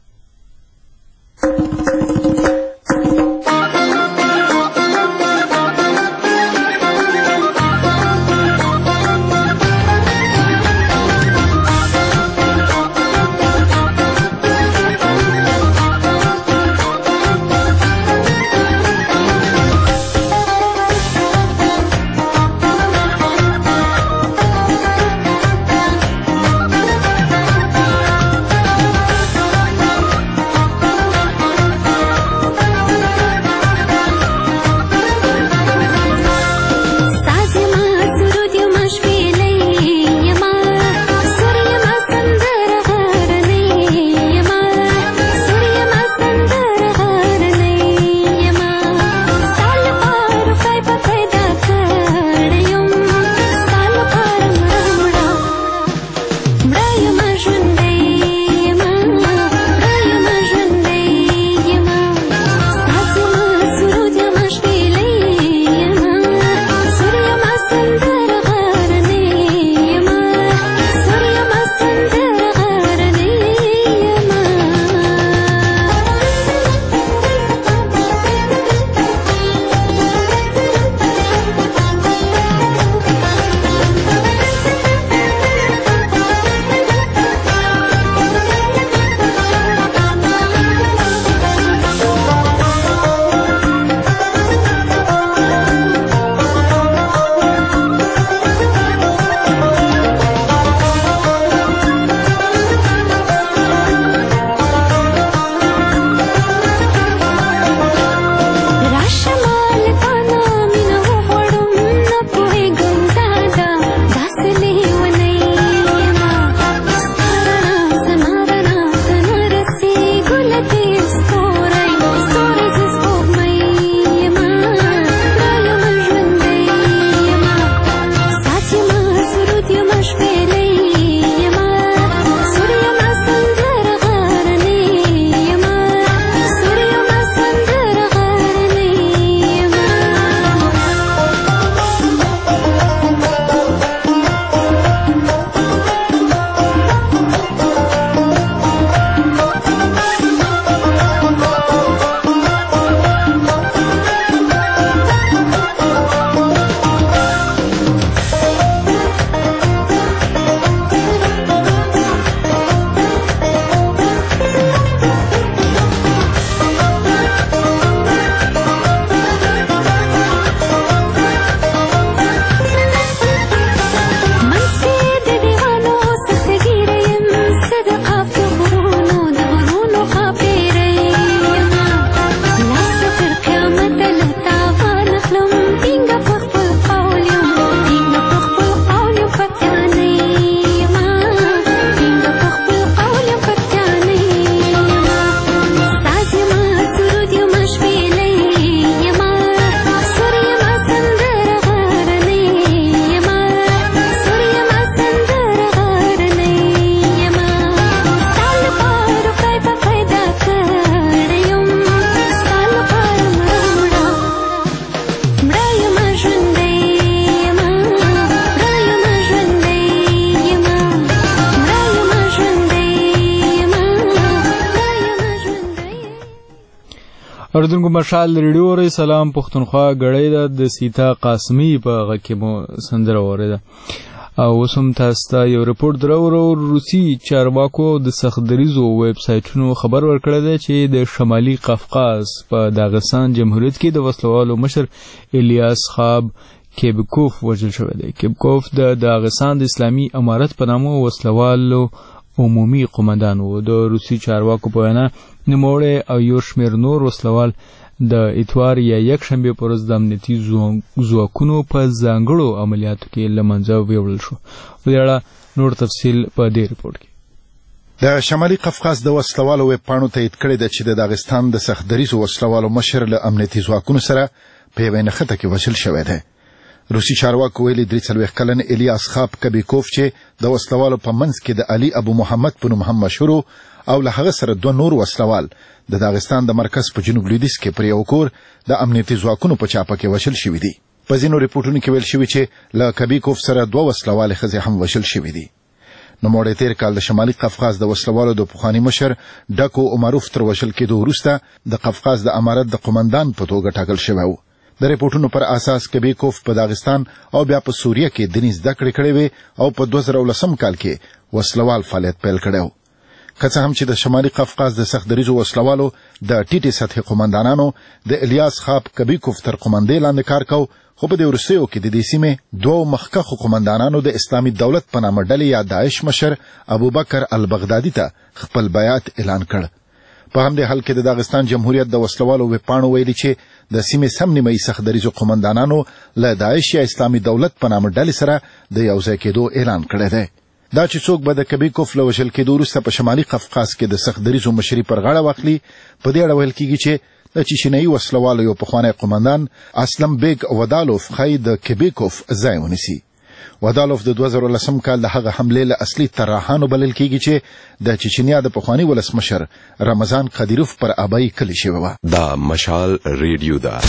اردوونکو مشال ریډیو اورئ سلام پښتونخوا ګړۍ ده د سیتا قاسمي په غږ کې مو سندره واورېده او اوس هم تاسو ته یو رپورټ دراوړو. روسي چارواکو د سختدریزو ویب سایټونو خبر ورکړی دی چې د شمالي قفقاز په داغستان جمهوریت کې د وسلوالو مشر الیاس خاب کیبکوف وژل شوی دی. کیبکوف د داغستان د اسلامي امارت په نامه وسلوالو عمومي قومندان و. د روسي چارواکو په وینا نوموړی او یو شمېر نور وسلوال د اتوار یا یک شنبه پر ورځ د امنیتي ځواکونو په ځانګړو عملیاتو کې له منځه ویوړل شو. په دې اړه نور تفصیل په دې رپورټ کې. د شمالي قفقاز د وسلوالو ویب پاڼو تایید کړی ده چې د داغستان د سختدریزو وسلوالو مشر له امنیتي ځواکونو سره په یوه نښته کې وژل شوی دی. روسي چارواکو ویلي درې څلوېښت کلن الیاس خاب کبیکوف چې د وسلوالو په منځ کې د علي ابو محمد په نوم هم مشهور او له هغه سره دوه نور وسلوال د داغستان د مرکز په جنوب لویدیځ کې پر یو کور د امنیتي ځواکونو په چاپه کې وژل شوي دي. په ځینو ریپورټونو کې ویل شوي چې له کبیکوف سره دوه وسلوالې ښځې هم وژل شوي دي. نوموړی تیر کال د شمالي قفقاز د وسلوالو د پخواني مشر ډکو عمروف تر وژل کېدو وروسته د قفقاز د امارت د قومندان په توګه ټاکل شوی و. د ریپورټونو پر اساس کبیکوف په داغستان او بیا په سوریه کې دیني زده کړې کړې وې او په دوه زره ولسم کال کې وسلوال فعالیت پیل کړی و. که څه هم چې د شمالي قفقاز د سختدریزو وسلوالو د ټیټې سطحې قومندانانو د الیاس خاب کبیکوف تر قومندې لاندې کار کو، خو په دې وروستیو کې د دې سیمې دوو مخکښو قومندانانو د اسلامي دولت په نامه ډلې یا داعش مشر ابوبکر البغدادي ته خپل بیعت اعلان کړ. په همدې حال کې د داغستان جمهوریت د وسلوالو ویبپاڼو ویلي چې د سیمې سم نیمایي سختدریزو قومندانانو له داعش یا اسلامي دولت په نامه ډلې سره د یو ځای کېدو اعلان کړی دی. دا چې څوک به د کبیکوف له وژل کېدو وروسته په شمالي قفقاز کې د سختدریزو مشري پر غاړه واخلي، په دې اړه ویل کېږي چې د چیچنیایي وسلوالو یو پخوانی قومندان اسلم بیگ ودالوف ښایي د کبیکوف ځای ونیسي. ودالوف د دوه زره لسم کال د هغه حملې له اصلي طراحانو بلل کېږي چې د چیچنیا د پخواني ولسمشر رمضان قدیروف پر ابای کلي شوې وه. دا مشال ریډیو ده.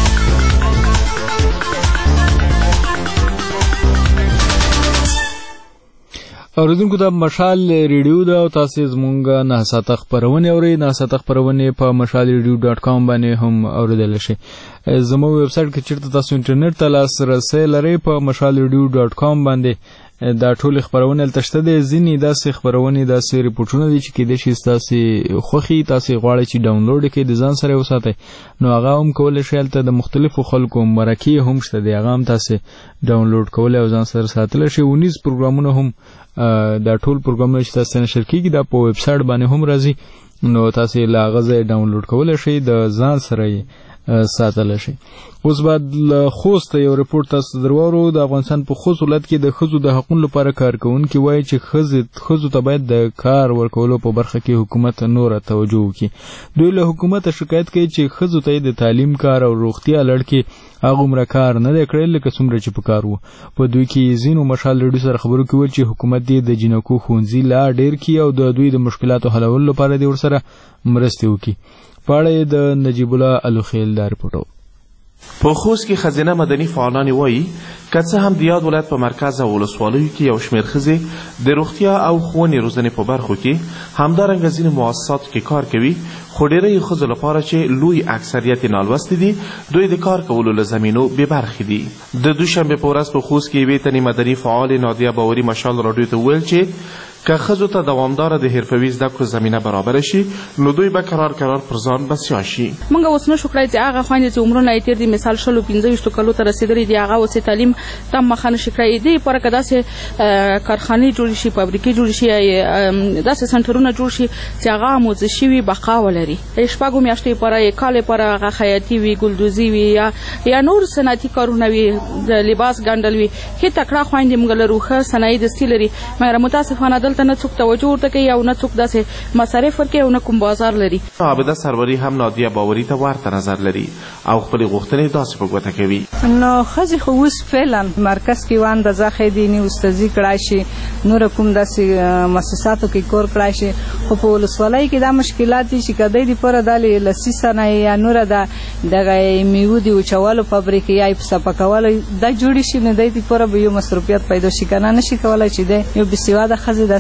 اوریدونکو د مشال ریډیو ده او تاسو زمونږ نه ساته خپرونې اورئ. نه ساته خپرونې په مشال ریډیو ډاټ کام باندې هم اوریدلی شئ. زموږ ویب سایټ کې چېرته تاسو انټرنیټ ته لاسرسی لرئ په مشال ریډیو ډاټ کام باندې دا ټولې خپرونې هلته شته دی. ځینې داسې خپرونې داسې ریپورټونه دي چې کیدای شي ستاسې خوښي تاسې غواړئ چې ډاونلوډ یې کړئ د ځان سره یې وساتئ، نو هغه هم کولی شئ. هلته د مختلفو خلکو مرکې هم شته دی، هغه هم تاسې ډاونلوډ کولی او ځان سره ساتلی شئ. ونیز پروګرامونه هم دا ټول پروګرامونه چې تاسو نشر کیږي دا په ویب سایټ باندې هم راځي، نو تاسو لا غزه ډاونلوډ کولای شئ د ځان سره ساتل شي. اوس بعد له خوست یو رپورټ تاسو درورو. د افغانستان په خوست ولایت کې د ښځو د حقوقو لپاره کارکونکي وایي چې ښځې ښځو ته باید د کار ورکولو په برخه کې حکومت نوره توجه وکړي. دوی له حکومته شکایت کوي چې ښځو ته د تعلیم کار او روغتیا لړ کې هغومره کار نه دی کړی لکه څومره چې پکار وو. په دوی کې ځینو مشال ریډیو سره خبرو کې ویل چې حکومت دې د جنکو ښوونځي لا ډېر کړي او د دوی د مشکلاتو حلولو لپاره دې ورسره مرستې وکړي. په اړه د نجیب الله الوخیل دا رپورټ. په خوست کې ښځینه مدني فعالان وایي که څه هم د یاد ولایت په مرکز او ولسوالیو کې یو شمېر ښځې د روغتیا او ښوونې روزنې په برخو کې همدارنګه ځینې مؤسساتو کې کار کوي، خو ډېری ښځو لپاره چې لوی اکثریت یې نالوستې دي دوی د کار کولو له زمینو بې برخې دي. د دوشنبې په ورځ په خوست کې یوې تنې مدني فعالې نادیه باوري مشال راډیو ته وویل چې که ښځو ته دوامداره د حرفوي زده کړو زمینه برابره شي نو دوی به قرار قرار پر ځان بسیا شي. موږ اوس نشو کړی چې هغه خویندې چې عمرونه یې تېر دي مثال شلو پنځه ویشتو کلو ته رسېدلي دي هغه اوس تعلیم ته مخه نشي کړی. دې لپاره که داسې کارخانې جوړې شي، فابریکې جوړې شي، داسې سنټرونه جوړ شي چې هغه آموزش شوي بقا ولري. شپږو میاشتو لپاره یې کال لپاره هغه خیاطي وي، ګلدوزي وي یا یا نور صنعتي کارونه وي، د لباس ګنډل وي. ښې تکړه خویندې موږ لرو، ښه صنایع دستي لري، مګر متاسفانه دلته نه څوک توجه ورته کوي او نه څوک داسې مصارف ورکوي او نه کوم بازار لري. عابده سروري هم نادیه باوري ته ورته نظر لري او خپلې غوښتنې داسې په ګوته کوي. نو ښځې خو اوس فعلا مرکز کې یوه اندازه ښې دیني استاذي کړای شي، نوره کوم داسې مؤسساتو کې کور کړای شي، خو په ولسوالۍ کې دا مشکلات دي چې که دوی دپاره دا لسي صنایع یا نوره د دغه میوو د وچولو فابریکې یا یې په صفا کولو دا جوړې شي نو دوی دپاره به یو مصروفیت پیدا شي، که نه نشي کولی چې دی یو بېسواده ښځې داسې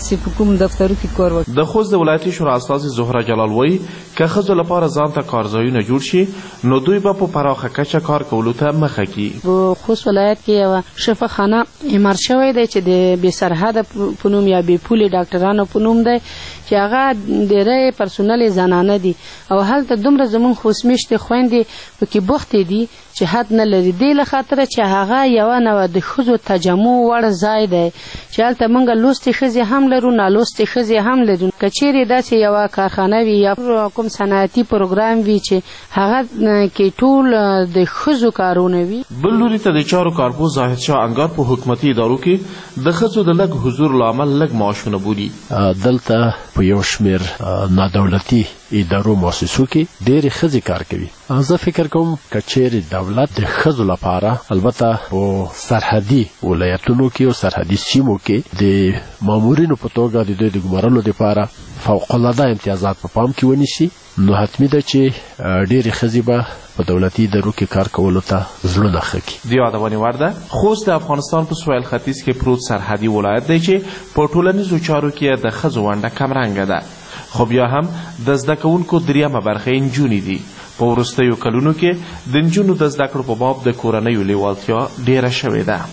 داسې په کوم دفترو کې کار وکړي. د خوست د ولایتي شورا استازي زهره جلال وایي که ښځو لپاره ځان ته کارځایونه جوړ شي نو دوی به په پراخه کچه کار کولو ته مخه کړي. په خوست ولایت کې یوه شفاخانه اعمار شوی دی چې د بې سرحده په نوم یا بې پولې ډاکټرانو په نوم دی چې هغه ډېری پرسونل زنانه دي او هلته دومره زموږ خوستمیشتې خویندې پکې بوختې دي چې حد نه لري. دې له خاطره چې هغه یوه نوه د ښځو تجمع وړ ځای دی چې هلته موږ لوستې ښځې هم لرو نالوستې ښځې هم لرو. که چیرې داسې یوه کارخانه وي یا کوم صنعتي پروګرام وي چې هغه کې ټول د ښځو کارونه وي. بل لوري ته د چارو کارپوه زاهد شاه انګار په حکومتي ادارو کې د ښځو د لږ حضور له امله لږ معاشونه بولي. دلته په یو شمېر نادولتي ادارو مؤسسو کې ډېرې ښځې کار کوي. زه فکر کوم که چیرې دولت د ښځو لپاره البته په سرحدي ولایتونو کې او سرحدي سیمو کې د مامورینو په توګه د دوی د ګمارلو دپاره فوقالعاده امتیازات په پام کې ونیسي نو حتمي ده چې ډېرې ښځې به په دولتي ادارو کې کار کولو ته زړونه ښه کړي. د یادونې وړ ده خوست د افغانستان په سویل ختیځ کې پروت سرحدي ولایت دی چې په ټولنیزو چارو کې د ښځو ونډه کمرنګه ده خو بیا هم د زده کوونکو دریمه برخه نجونې دي. په وروستیو کلونو کې د نجونو د زده کړو په باب د کورنیو لیوالتیا ډیره شوې ده.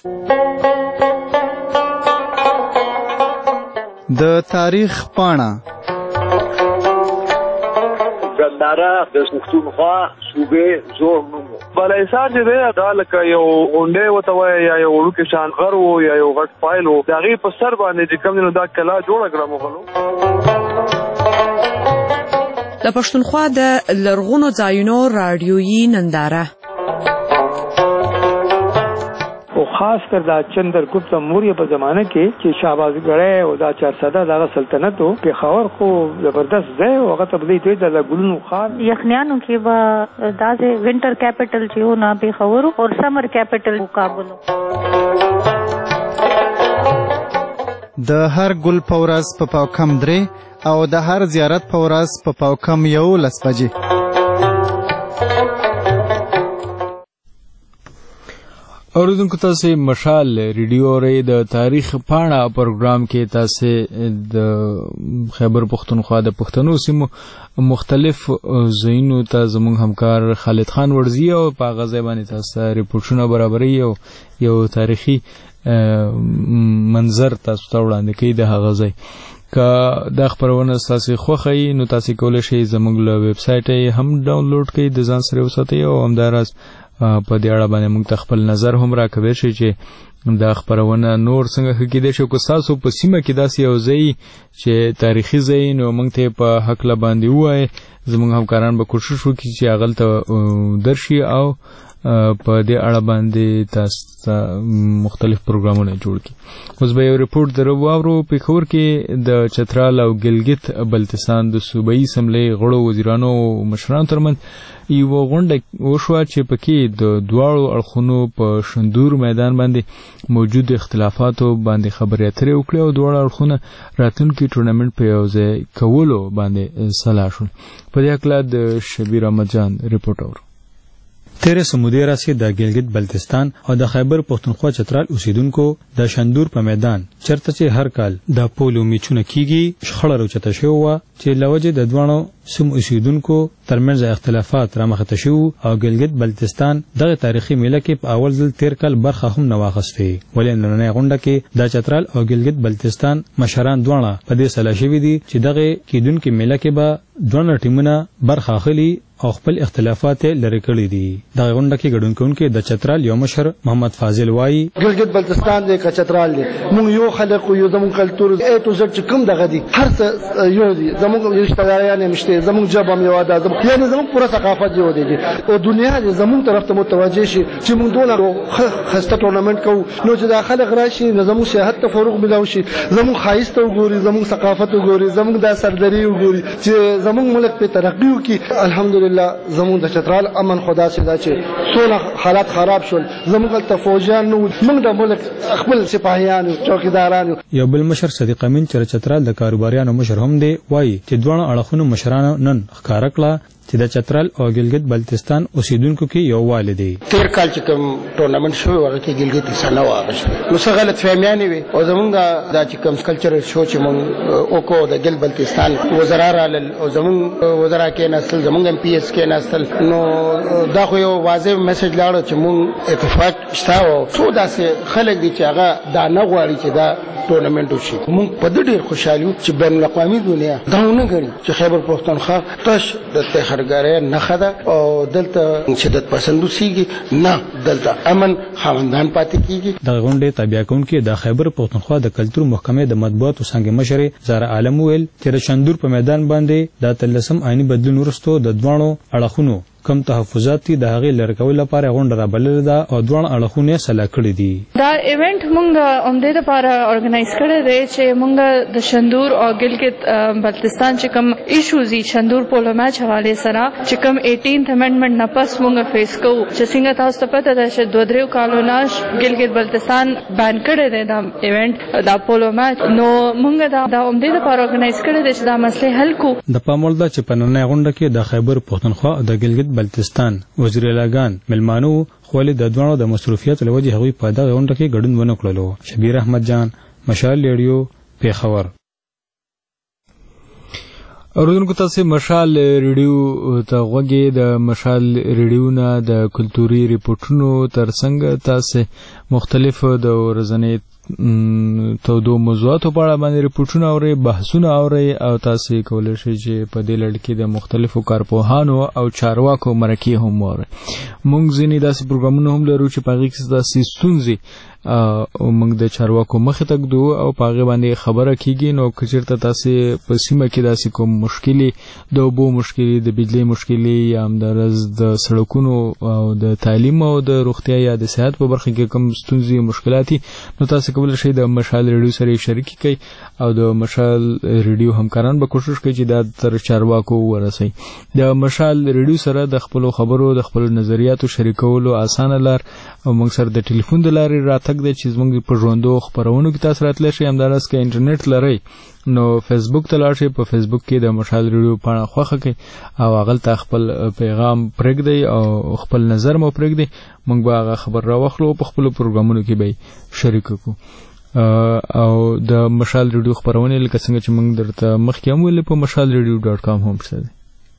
د تاریخ پاڼه ګنداره د پښتونخوا صوبې زوړ نوم بالاحصار چې دی دا لکه یو غونډۍ ورته وایي یا یو وړوکی شان غر و یا یو غټ فایل و د هغې په سر باندې چې کوم دی نو دا کلا جوړه کړه مغلو. د پښتونخوا د لرغونو ځایونو راډیویي ننداره او خاص کر دا چندرګپت موریه په زمانه کې چې شهبازګړی او دا چارسده دغه سلطنت و پېښور خو زبردست ځای و هغه ته به دوی د ګلونو ښار یخنیانو کې به داسې وینټر کیپټل چې و نه پېښور او سمر کیپټل کابل. د هر ګل په ورځ په پاو کم درې او د هر زیارت په ورځ په پاو کم یولس بجې. اوریدونکو تاسو مشال ریډیو اورئ. د تاریخ پاڼه پروګرام کې تاسو د خیبر پښتونخوا د پښتنو سیمو مختلف ځایونو ته زموږ همکار خالد خان ورزی او په هغه ځای باندې تاسو ریپورټونه برابروي او یو تاریخي منظر تاسو ته وړاندې کوي د هغه ځای. که دا خبرونه تاسو خوښوي نو تاسو کولی شئ زموږ له ویب سایټ یې هم ډاونلوډ کړئ د ځان سره وساتئ او همداراز په دې اړه باندې موږ ته خپل نظر هم راکوي شي چې دا خبرونه نور څنګه ښه کېدای شي. که تاسو په سیمه کې داسې یو ځای چې تاریخي ځای نو موږ ته په هکله باندې ووایئ زموږ همکاران به کوشش وکړي چې هغلته درشي او په دې اړه باندې تاسو مختلف پروګرامونه جوړ کړي. اوس به یو ریپورټ درو واورو. پېښور کې د چترال او ګلګت بلتستان د صوبایي اسمبلۍ غړو وزیرانو او مشرانو ترمنځ یوه غونډه وشوه چې پکې د دواړو اړخونو په شندور میدان باندې موجود اختلافاتو باندې خبرې اترې وکړې او دواړه اړخونه راتلونکي ټورنمنټ په یو ځای کولو باندې سلا شول. په دې هکله د شبیر احمد جان ریپورټ اورو. تیرې سمودې راسي د ګلګت بلتستان او د خیبر پښتونخوا چترال اوسیدونکو د شندور په میدان چرته چې هر کال د پولو میچونه کیږي شخړه راوچته شوې وه چې له وجې د دواړو سیمو اوسیدونکو ترمنځ اختلافات رامخته شوي او ګلګت بلتستان دغه تاریخي میله کې په اول ځل تیر کال برخه هم نه واخیستې. ولې نننۍ غونډه کې د چترال او ګلګت بلتستان مشران دواړه په دې سلا شوي دي چې دغه کیدونکې میله کې به دواړه ټیمونه برخه اخلي او خپل اختلافات لري کړی دي. دغه غونډه کې ګډون کوونکي د چترال یو مشر محمد فاضل وایي ګلګت بلتستان دی که چترال دی موږ یو خلک یو زموږ کلتور ا ټو زد چې کوم دغه دي هر څه یو دي زموږ رشتہ داران هم شته زموږ ژبه هم یو ده یعنې زموږ پوره ثقافت یو دی او دنیا دې زموږ طرف ته متوجه شي چې موږ دونه خسته ټورنمنت کوو نو چې دا خلک راشي نو زموږ سیاحت ته فروغ ملاوي شي زموږ ښایست وګوري زموږ ثقافت وګوري زموږ د سردري وګوري چې زموږ ملک په ترقي وکړي. الحمدلله زموږ د چترال امن خدا سي دا چې څونه حالات خراب شول زموږ ته فوجان نو موږ د ملک خپل سپاهیان او چوکیداران. یو بل مشر صدیق امین چې چترال د کاروباریانو مشر هم دی وایي چې دوه اړخونو مشرانو نن ښکارا کړه چې د چترال او ګلګت بلتستان اوسیدونکو کې یو والدي تیر کال چې کوم ټورنمنت شو هغه کې ګلګت سنه واغشت نو څه غلط فهمیانې وي او زمونږ د چې کوم کلچرل شو چې مونږ او کو د ګل بلتستان وزرا رالل او زمونږ وزرا کې نسل زمونږ ایم پی ایس کې نسل نو دا خو یو واضح میسج لاړ چې مونږ اتفاق شته او څو داسې خلک دي چې هغه دا نه غواړي چې دا ټورنمنت وشي مونږ په دې ډېر خوشاله یو چې بین الاقوامي دنیا دا نه غواړي چې خیبر پښتونخوا تش د تخرګارې نه خده او دلته شدت پسندو سیږي نه دلته امن خاوندان پاتې کیږي د غونډې تابع کونکي د خیبر پښتونخوا د کلتور محکمې د مطبوعاتو څنګه مشر زار عالم ویل چې د شندور په میدان باندې د تلسم عیني بدلون ورستو د دوانو اړخونو کم تحفظات دي د هغې لرې کولو لپاره غونډه رابللې ده او دواړه اړخونه سلا کړي دي. دا ایونت موږ د عمدې لپاره ارګنایز کړی دی چې موږ د شندور او ګلګت بلتستان چې کوم ایشوز دي شندور پولو میچ حواله سره چې کوم اټینث امندمنت نه پس موږ فیس کوو چې څنګه تاسو ته پته ده چې دوه درې کالو نه ګلګت بلتستان بان کړی دی دا ایونت دا پولو میچ نو موږ دا د عمدې لپاره ارګنایز کړی دی چې دا مسله حل کو. د پاموړ ده چې په نننۍ غونډه کې د خیبر پښتونخوا او د ګلګت بلتستان وزیر اعلیګان ملمانو خو له د دوانو د مصروفیت لوجه هغوی په دغه غونډه کې ګډون ونه کړلو. شبیر احمد جان مشال ریډیو پیښور. اوریدونکو تاسو مشال ریډیو ته غوږی د مشال ریډیو نه د کلتوري ریپورتونو ترڅنګ تاسو مختلف د ورځنی تودو موضوعاتو په اړه باندې ریپورتونه اورئ بحثونه اورئ او تاسو کولی شئ چې په دې لړ کې د مختلفو کارپوهانو او چارواکو مرکې هم واورئ. موږ ځینې داسې پروګرامونه هم لرو چې په هغې کې داسې ستونزې او موږ د چارواکو مخې ته ږدو او په هغې باندې خبره کیږي. نو که چېرته تاسې په سیمه کې داسې کوم مشکلې د اوبو مشکلې د بجلۍ مشکلې یا همداراز د سړکونو او د تعلیم او د روغتیا یا د صحت په برخه کې کوم ستونزې او مشکلات نو تاسو کولی شئ د مشال ریډیو سره شریکي کوئ او د مشال ریډیو همکاران به کوشش کوي چې دا تر چارواکو ورسوي. د مشال ریډیو سره د خپلو خبرو د خپلو نظریاتو شریکولو اسانه لار او موږ سره د ټلیفون د لارې راتګ دی چې زموږ په ژوندو خپرونو کې تاسو راتلی شئ. همداراز که انټرنیټ لرئ نو فیسبوک ته لاړ شئ په فیسبوک کې د مشال ریډیو پاڼه خوښه کړئ او هغلته خپل پیغام پرېږدئ او خپل نظر مو پرېږدئ. موږ به هغه خبر راواخلو په خپلو پروګرامونو کې به یې شریک کړو او د مشال ریډیو خپرونې لکه څنګه چې موږ درته مخکې هم ویلې په مشال ریډیو ډاټ کام هم شته دی.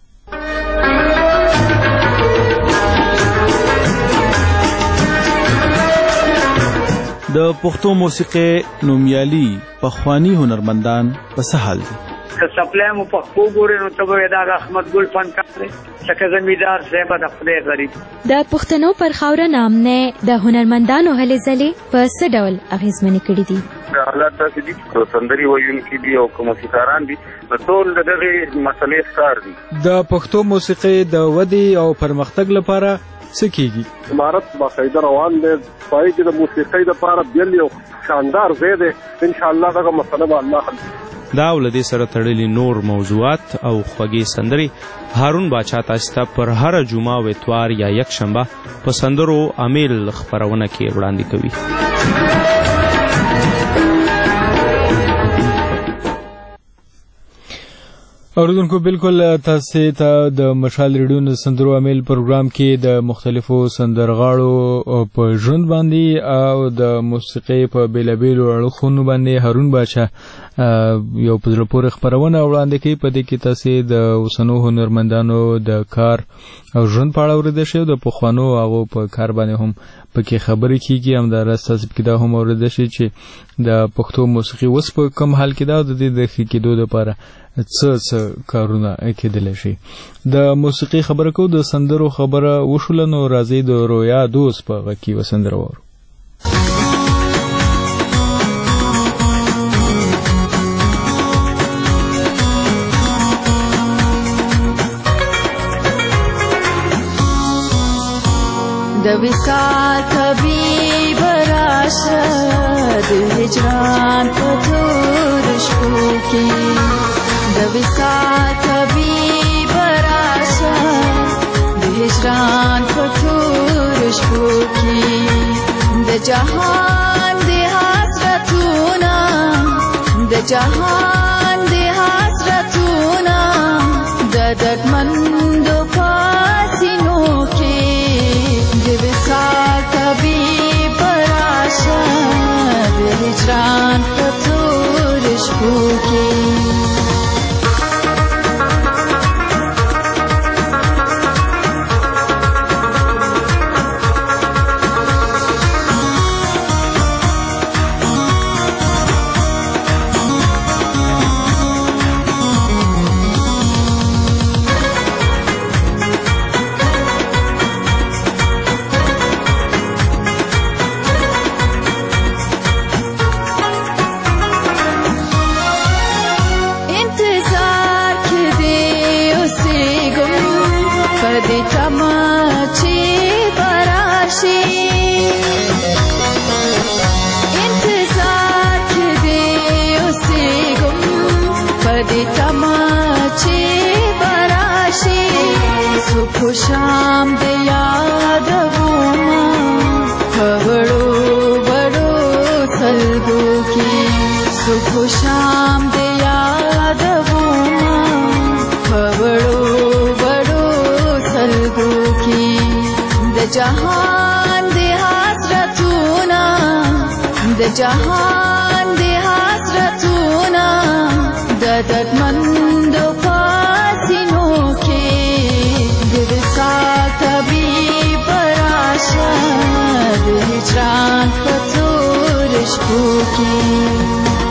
د پښتو موسیقي نومیالي پخوانی هنرمندان په څه حال دي؟ که سپلای مو پښتو ګورې نو ته به دا احمد ګل فنکار دی څنګه زمیدار صاحب د خدای غریب د پښتنو پر خاوره نام نه د هنرمندانو هلې ځلې په څه ډول اغیزمنې کړي دي؟ حالات داسې دي چې سندري ویونکي دي او کوم موسیقاران دي نو ټول د دغې مسلې ښکار دي. د پښتو موسیقي د ودې او پرمختګ لپاره څه کیږي؟ عمارت باقاعده روان دی پای کې د موسیقۍ لپاره بیل یو شاندار ځای دی ان شاء الله دغه مسله به الله حل دا ولدي سره تړلي نور موضوعات او خوږې سندري هارون باچا تاسو ته پر هر جمعه او اتوار یا یک شنبه په سندرو امیل خبرونه کې وړاندې کوي. اوریدونکو بالکل تاسو ته د مشال ریډیو د سندرو امیل پروګرام کې د مختلفو سندرغاړو په ژوند باندې او د موسیقۍ په بیلابیلو اړخونو باندې هارون باچا یو په زړه پورې خپرونه وړاندې کوي. په دې کې تاسو د اوسنو هنرمندانو د کار او ژوند په اړه اورېدلی شئ. د پخوانو هغو په کار باندې هم پکې خبرې کیږي. همداراز تاسو پکې دا هم اورېدلی شئ چې د پښتو موسیقي اوس په کوم حال کې ده او د دې د ښه کېدو لپاره څه څه کارونه کېدلی شي. د موسیقي خبره کوو د سندرو خبره وشوله نو راځئ د رویا دوست په غږ کې یوه سندره واورو. د وصال طبیب راشه د هجران په تور شپو کې د وصال طبیب راشه د هجران په تور شپو کې د جهان د حسرتونه د جهان د حسرتونه د د دردمندو پاسینو کې د وصال طبیب راشه د هجران په تور شپو کې شام د یادوما وړو وړو سلګو کې صبح شام د یادوما وړو وړو سلګو کې د جهان د حسرتونه د جهان د حسرتونه د دردمندو پاسینو کې طبیب راشه د هجران په تور شپو کې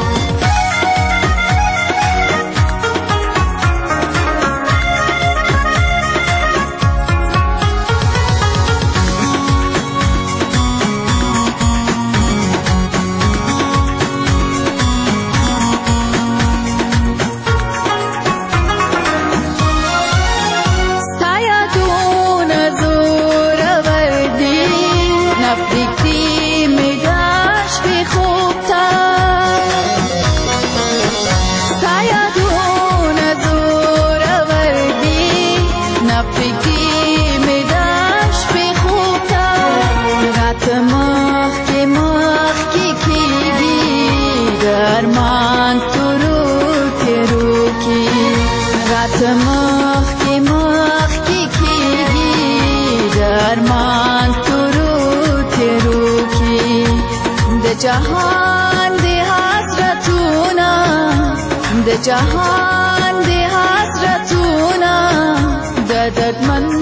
جهان د حسرتونه د جهان د حسرتونه د دردمن